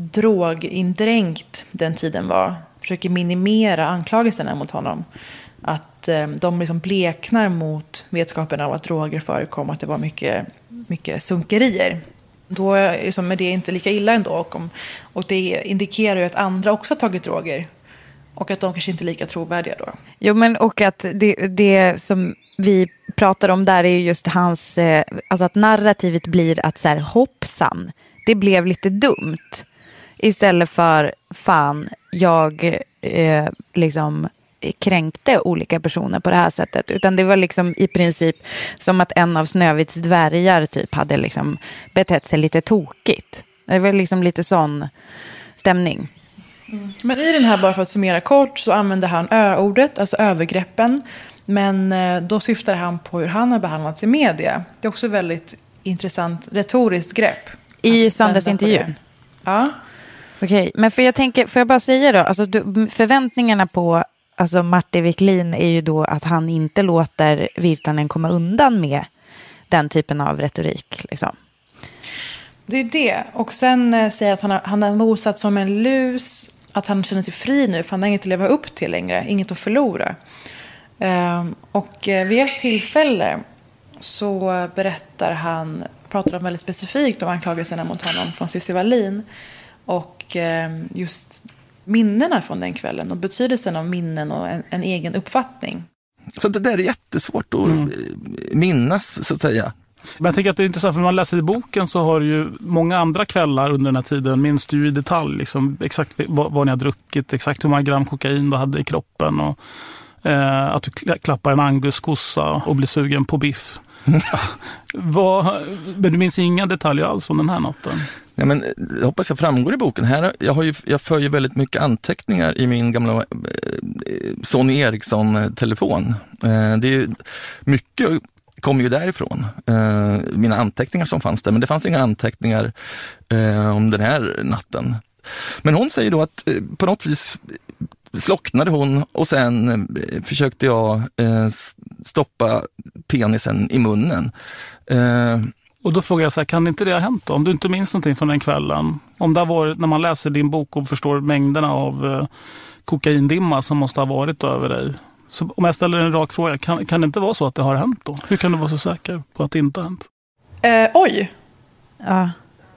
drogindränkt den tiden var försöker minimera anklagelserna mot honom. Att um, de liksom bleknar mot vetskapen av att droger förekom, att det var mycket, mycket sunkerier. Då är det inte lika illa ändå och, om, och det indikerar ju att andra också har tagit droger. Och att de kanske inte är lika trovärdiga då. Jo, men och att det, det som vi pratar om där är just hans... Eh, alltså att narrativet blir att så här, hoppsan, det blev lite dumt. Istället för, fan, jag eh, liksom kränkte olika personer på det här sättet. Utan det var liksom i princip som att en av Snövits dvärgar typ hade liksom betett sig lite tokigt. Det var liksom lite sån stämning. Mm. Men i den här, bara för att summera kort, så använder han ö-ordet, alltså övergreppen. Men eh, då syftar han på hur han har behandlats i media. Det är också ett väldigt intressant retoriskt grepp. I söndagsintervjun? Ja. Okej, okay. Men för jag tänker, får jag bara säga då, alltså du, förväntningarna på alltså Martin Wiklin är ju då att han inte låter Virtanen komma undan med den typen av retorik liksom. Det är det. Och sen eh, säger att han har, han har mosat som en lus. Att han känner sig fri nu. För han har inget att leva upp till längre. Inget att förlora. Eh, och eh, vid ett tillfälle så berättar han. Pratar han väldigt specifikt om anklagelserna mot honom från Cissi Wallin. Och eh, just minnena från den kvällen. Och betydelsen av minnen och en, en egen uppfattning. Så det där är jättesvårt att mm. minnas så att säga. Men jag tänker att det är intressant, för när man läser i boken så har ju många andra kvällar under den här tiden minns du i detalj liksom, exakt vad, vad ni har druckit, exakt hur många gram kokain du hade i kroppen och eh, att du klappar en anguskossa och blir sugen på biff. vad, men du minns inga detaljer alls från den här natten? Ja, men jag hoppas jag framgår i boken. Här, jag, har ju, jag för ju väldigt mycket anteckningar i min gamla eh, Sony Ericsson-telefon. Eh, det är ju mycket kommer ju därifrån. Eh, mina anteckningar som fanns där. Men det fanns inga anteckningar eh, om den här natten. Men hon säger då att eh, på något vis slocknade hon och sen eh, försökte jag eh, stoppa penisen i munnen. Eh, och då frågar jag så här, kan inte det ha hänt då? Om du inte minns någonting från den kvällen. Om det har varit, när man läser din bok och förstår mängderna av eh, kokaindimma som måste ha varit över dig. Så om jag ställer en rak fråga, kan, kan det inte vara så att det har hänt då? Hur kan du vara så säker på att det inte har hänt? Eh, oj! Ja.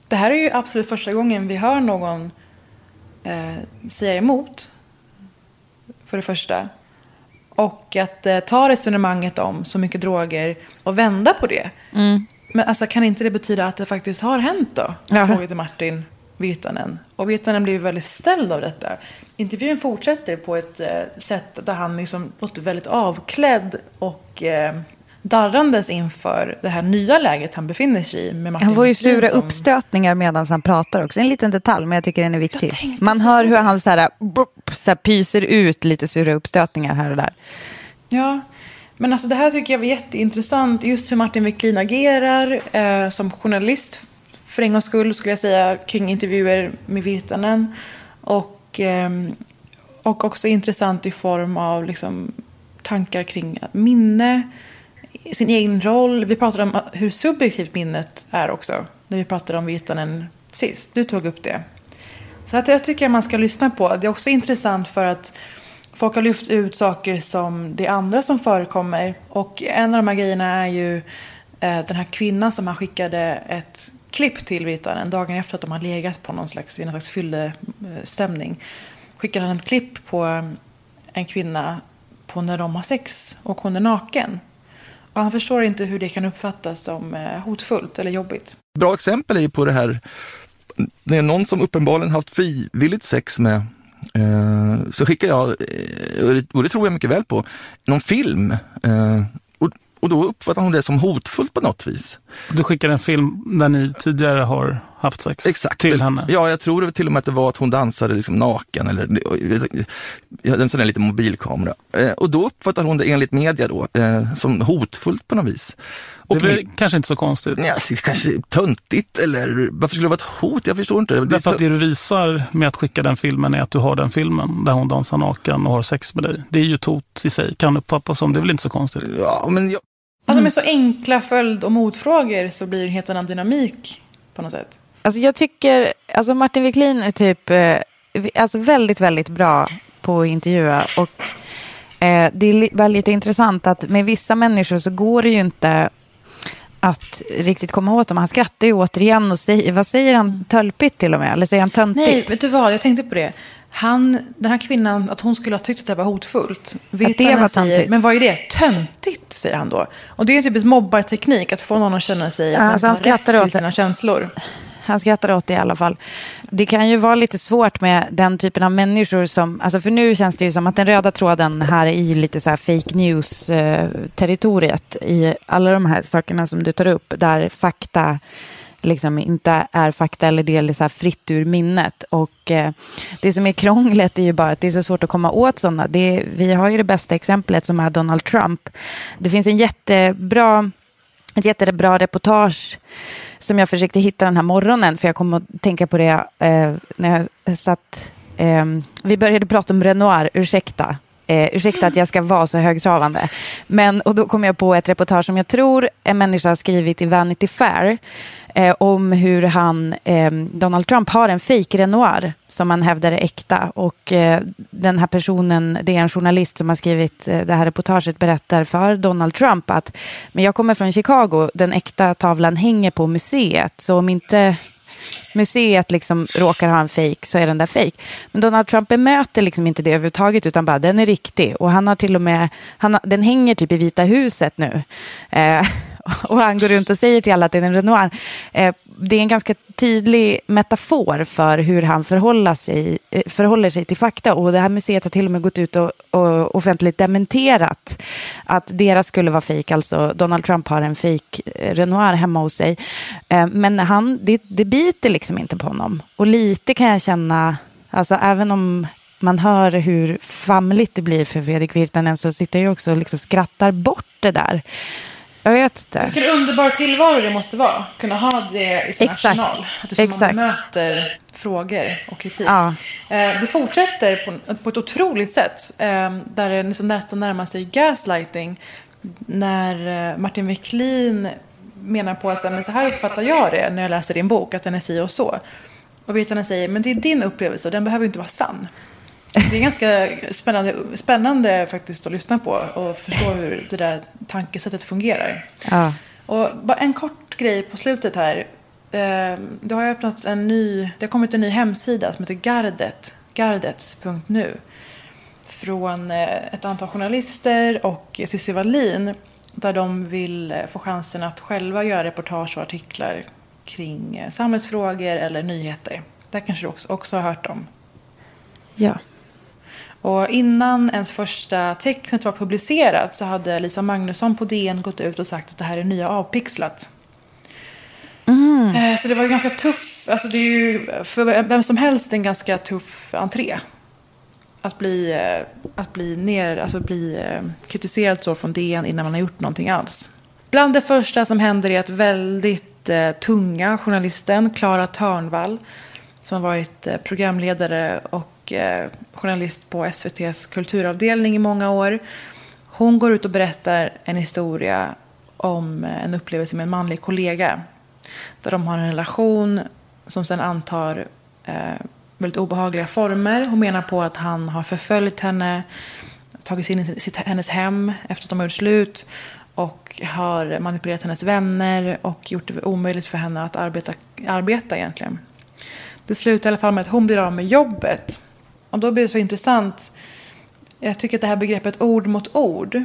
Det här är ju absolut första gången vi hör någon eh, säga emot, för det första. Och att eh, ta resonemanget om så mycket droger och vända på det. Mm. Men alltså, kan inte det betyda att det faktiskt har hänt då? Jag frågade Martin Virtanen. Och Virtanen blev väldigt ställd av detta. Intervjun fortsätter på ett eh, sätt där han liksom låter väldigt avklädd och eh, darrandes inför det här nya läget han befinner sig i. Med Martin han får ju sura som... uppstötningar medan han pratar också. En liten detalj, men jag tycker den är viktig. Man hör hur han så här, bup, så här pyser ut lite sura uppstötningar här och där. Ja, men alltså det här tycker jag var jätteintressant. Just hur Martin Wiklin agerar eh, som journalist. För en gångs skull skulle jag säga kring intervjuer med Virtanen. Och, eh, och också intressant i form av liksom, tankar kring minne, sin egen roll. Vi pratade om hur subjektivt minnet är också. När vi pratade om Virtanen sist. Du tog upp det. Så att jag tycker att man ska lyssna på. Det är också intressant för att folk har lyft ut saker som det andra som förekommer. Och en av de här grejerna är ju eh, den här kvinnan som han skickade ett klipp till Virtanen dagen efter att de har legat på någon slags, någon slags fyllestämning. Skickade han ett klipp på en kvinna på när de har sex och hon är naken. Och han förstår inte hur det kan uppfattas som hotfullt eller jobbigt. Bra exempel är ju på det här. Det är någon som uppenbarligen haft frivilligt sex med, eh, så skickar jag, och det tror jag mycket väl på, någon film. Eh, och, och då uppfattar hon det som hotfullt på något vis. Du skickar en film där ni tidigare har haft sex. Exakt. Till henne? Ja, jag tror det till och med att det var att hon dansade liksom naken. Eller, en sån där liten mobilkamera. Eh, och då uppfattar hon det enligt media då, eh, som hotfullt på något vis. Och det blir min, kanske inte så konstigt. Nej, kanske töntigt, eller varför skulle det vara ett hot? Jag förstår inte. Därför att det du visar med att skicka den filmen är att du har den filmen där hon dansar naken och har sex med dig. Det är ju ett hot i sig, kan uppfattas som. Det är väl inte så konstigt. Ja, men jag... Alltså med så enkla följd- och motfrågor så blir det en helt annan dynamik på något sätt. Alltså jag tycker, alltså Martin Wiklin är typ eh, alltså väldigt, väldigt bra på att intervjua. Och eh, det är väldigt intressant att med vissa människor så går det ju inte att riktigt komma åt dem. Han skrattar ju återigen och säger, vad säger han, tölpigt till och med? Eller säger han töntigt? Nej, vet du vad, jag tänkte på det. Han, den här kvinnan, att hon skulle ha tyckt att det var hotfullt. Att det var säger, men vad är det? Töntigt, säger han då. Och det är typ en mobbarteknik att få någon att känna sig att alltså, han han rätt till sina känslor. Han skrattar åt det i alla fall. Det kan ju vara lite svårt med den typen av människor som... Alltså för nu känns det ju som att den röda tråden här är ju lite så här fake news-territoriet i alla de här sakerna som du tar upp. Där fakta liksom inte är fakta eller det är så här fritt ur minnet. Och eh, det som är krånglet är ju bara att det är så svårt att komma åt sådana. Det, vi har ju det bästa exemplet som är Donald Trump. Det finns en jättebra, ett jättebra reportage som jag försökte hitta den här morgonen, för jag kom att tänka på det eh, när jag satt... Eh, vi började prata om Renoir, ursäkta. Eh, ursäkta att jag ska vara så högtravande. Men, och då kom jag på ett reportage som jag tror en människa har skrivit i Vanity Fair eh, om hur han, eh, Donald Trump har en fake Renoir som han hävdar är äkta. Och eh, den här personen, det är en journalist som har skrivit eh, det här reportaget, berättar för Donald Trump att men jag kommer från Chicago, den äkta tavlan hänger på museet, så om inte museet liksom råkar ha en fake så är den där fake. Men Donald Trump bemöter liksom inte det överhuvudtaget, utan bara den är riktig. Och han har till och med, han har, den hänger typ i Vita huset nu. Eh, och han går runt och säger till alla att det är en Renoir. Eh, det är en ganska tydlig metafor för hur han förhåller sig, eh, förhåller sig till fakta. Och det här museet har till och med gått ut och, och offentligt dementerat att deras skulle vara fake. Alltså Donald Trump har en fake Renoir hemma hos sig. Eh, men han, det, det biter liksom inte på honom. Och lite kan jag känna, alltså även om man hör hur famligt det blir för Fredrik Virtanen, så sitter jag också och liksom skrattar bort det där. Jag vet inte. Vilken underbar tillvaro det måste vara. Kunna ha det i sin arsenal. Att du som möter frågor och kritik. Ja. Det fortsätter på, på ett otroligt sätt. Där det liksom nästan närmar sig gaslighting. När Martin Wiklin menar på att men så här uppfattar jag det när jag läser din bok. Att den är si och så. Och Virtanen säger, men det är din upplevelse och den behöver inte vara sann. Det är ganska spännande, spännande faktiskt att lyssna på och förstå hur det där tankesättet fungerar. Ja. Och bara en kort grej på slutet här. Eh, det har öppnats en ny, det har kommit en ny hemsida som heter Gardet, gardets punkt nu. Från eh, ett antal journalister och Cissi Wallin, där de vill få chansen att själva göra reportage och artiklar kring eh, samhällsfrågor eller nyheter. Det kanske du också, också har hört om. Ja. Och innan ens första tecknet var publicerat så hade Lisa Magnusson på D N gått ut och sagt att det här är nya Avpixlat. Mm. Så det var ganska tuff, alltså det är ju för vem som helst en ganska tuff entré. Att bli, att bli, ner, alltså bli kritiserad så från D N innan man har gjort någonting alls. Bland det första som händer är att väldigt eh, tunga journalisten Clara Törnvall, som har varit eh, programledare och eh, journalist på S V T:s kulturavdelning i många år. Hon går ut och berättar en historia om en upplevelse med en manlig kollega. Där de har en relation som sedan antar eh, väldigt obehagliga former. Hon menar på att han har förföljt henne, tagit sig in i sitt, hennes hem efter att de har gjort slut och har manipulerat hennes vänner och gjort det omöjligt för henne att arbeta, arbeta egentligen. Det slutar i alla fall med att hon blir av med jobbet. Och då blir det så intressant. Jag tycker att det här begreppet ord mot ord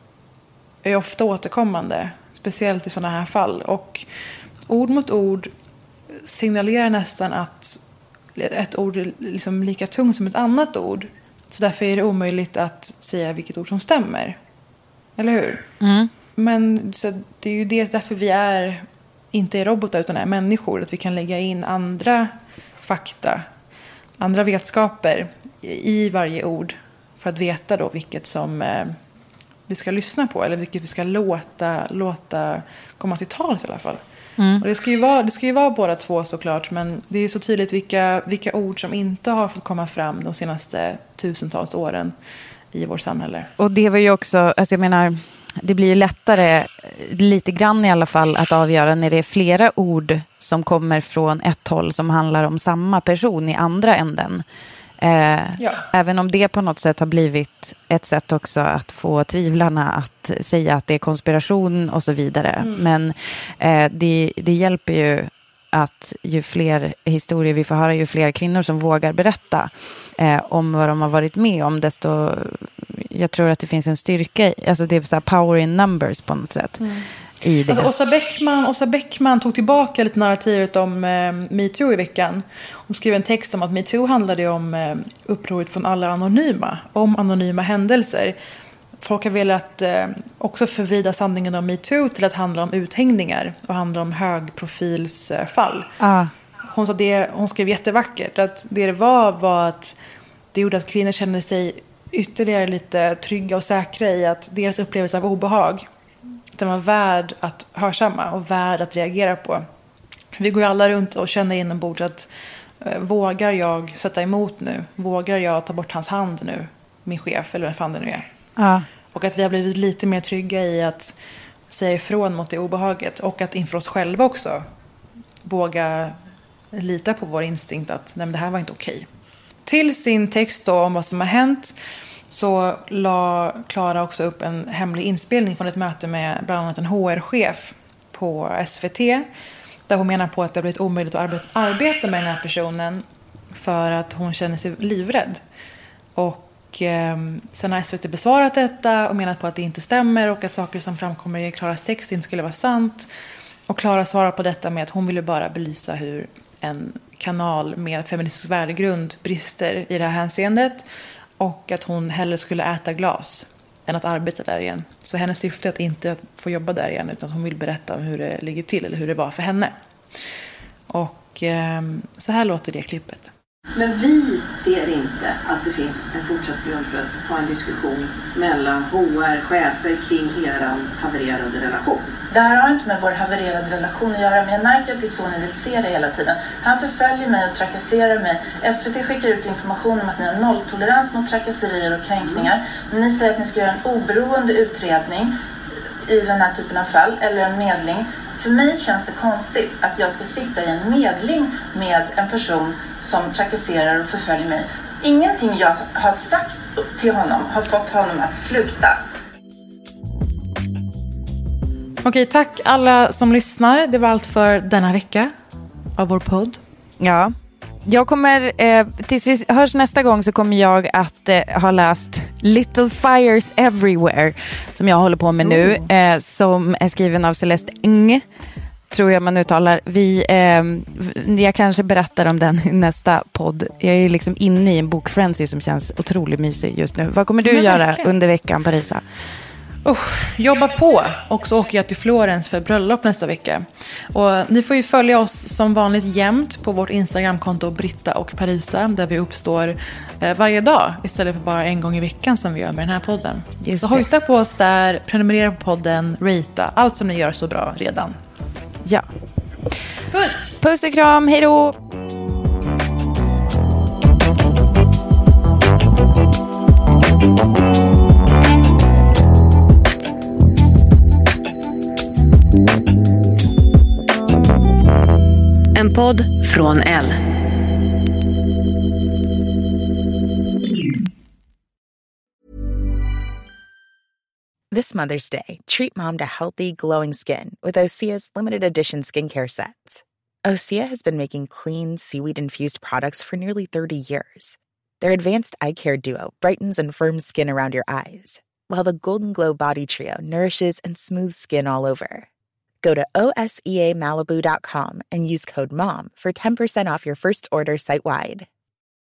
är ofta återkommande, speciellt i sådana här fall. Och ord mot ord signalerar nästan att ett ord är liksom lika tungt som ett annat ord. Så därför är det omöjligt att säga vilket ord som stämmer. Eller hur? Mm. Men så det är ju det därför vi är inte är robotar utan är människor. Att vi kan lägga in andra fakta, andra vetskaper i varje ord för att veta då vilket som eh, vi ska lyssna på eller vilket vi ska låta, låta komma till tals i alla fall. Mm. Och det ska ju vara, det ska ju vara båda två såklart, men det är så tydligt vilka, vilka ord som inte har fått komma fram de senaste tusentals åren i vårt samhälle. Och det var ju också, alltså jag menar, det blir ju lättare, lite grann i alla fall, att avgöra när det är flera ord som kommer från ett håll som handlar om samma person i andra änden. Eh, ja. Även om det på något sätt har blivit ett sätt också att få tvivlarna att säga att det är konspiration och så vidare. Mm. Men eh, det, det hjälper ju att ju fler historier vi får höra, ju fler kvinnor som vågar berätta eh, om vad de har varit med om, desto jag tror att det finns en styrka i, alltså det är så här power in numbers på något sätt. Mm. I det. Alltså, Åsa Bäckman, Åsa Bäckman tog tillbaka lite narrativet om eh, MeToo i veckan. Hon skrev en text om att MeToo handlade om eh, upproret från alla anonyma, om anonyma händelser. Folk har velat eh, också förvrida sanningen om MeToo till att handla om uthängningar och handla om högprofilsfall. Ah. Hon sa det, hon skrev jättevackert att det det var var att det gjorde att kvinnor kände sig ytterligare lite trygga och säkra i att deras upplevelse av obehag, den var värd att hörsamma och värd att reagera på. Vi går ju alla runt och känner inombords att eh, vågar jag sätta emot nu? Vågar jag ta bort hans hand nu? Min chef eller vem fan det nu är. Ja. Och att vi har blivit lite mer trygga i att säga ifrån mot det obehaget. Och att inför oss själva också våga lita på vår instinkt att nej, men det här var inte okej. Till sin text då om vad som har hänt så la Clara också upp en hemlig inspelning från ett möte med bland annat en H R-chef på S V T. Där hon menar på att det har blivit omöjligt att arbeta, arbeta med den här personen för att hon känner sig livrädd. Och eh, sen har S V T besvarat detta och menat på att det inte stämmer och att saker som framkommer i Claras text inte skulle vara sant. Och Clara svarar på detta med att hon ville bara belysa hur en kanal med feministisk värdegrund brister i det här hänseendet. Och att hon hellre skulle äta glas än att arbeta där igen. Så hennes syfte är att inte få jobba där igen utan att hon vill berätta om hur det ligger till eller hur det var för henne. Och eh, så här låter det klippet. Men vi ser inte att det finns en fortsatt grund för att ha en diskussion mellan H R-chefer kring er havererade relation. Det här har inte med vår havererade relation att göra, men jag märker att det är så ni vill se det hela tiden. Han förföljer mig och trakasserar mig. S V T skickar ut information om att ni har nolltolerans mot trakasserier och kränkningar. Men ni säger att ni ska göra en oberoende utredning i den här typen av fall, eller en medling. För mig känns det konstigt att jag ska sitta i en medling med en person som trakasserar och förföljer mig. Ingenting jag har sagt till honom har fått honom att sluta. Okej, tack alla som lyssnar. Det var allt för denna vecka. av vår podd. Ja. Jag kommer, eh, tills vi hörs nästa gång så kommer jag att eh, ha läst Little Fires Everywhere som jag håller på med nu, eh, som är skriven av Celeste Ng, tror jag man uttalar. Vi, eh, jag kanske berättar om den i nästa podd. Jag är liksom inne i en bokfrenzy som känns otroligt mysig just nu. Vad kommer du Men göra verkligen. under veckan, Parisa? Usch, jobba på. Och så åker jag till Florens för bröllop nästa vecka. Och ni får ju följa oss som vanligt jämt på vårt Instagramkonto Britta och Parisa, där vi uppstår eh, varje dag istället för bara en gång i veckan som vi gör med den här podden. Just så det. hojta på oss där, prenumerera på podden, ratea, allt som ni gör så bra redan. Ja. Puss! Puss och kram, hej då! En podd från Elle. This Mother's Day, treat mom to healthy, glowing skin with Osea's limited edition skincare sets. Osea has been making clean, seaweed-infused products for nearly thirty years. Their advanced eye care duo brightens and firms skin around your eyes, while the Golden Glow Body Trio nourishes and smooths skin all over. Go to O S E A Malibu dot com and use code MOM for ten percent off your first order site-wide.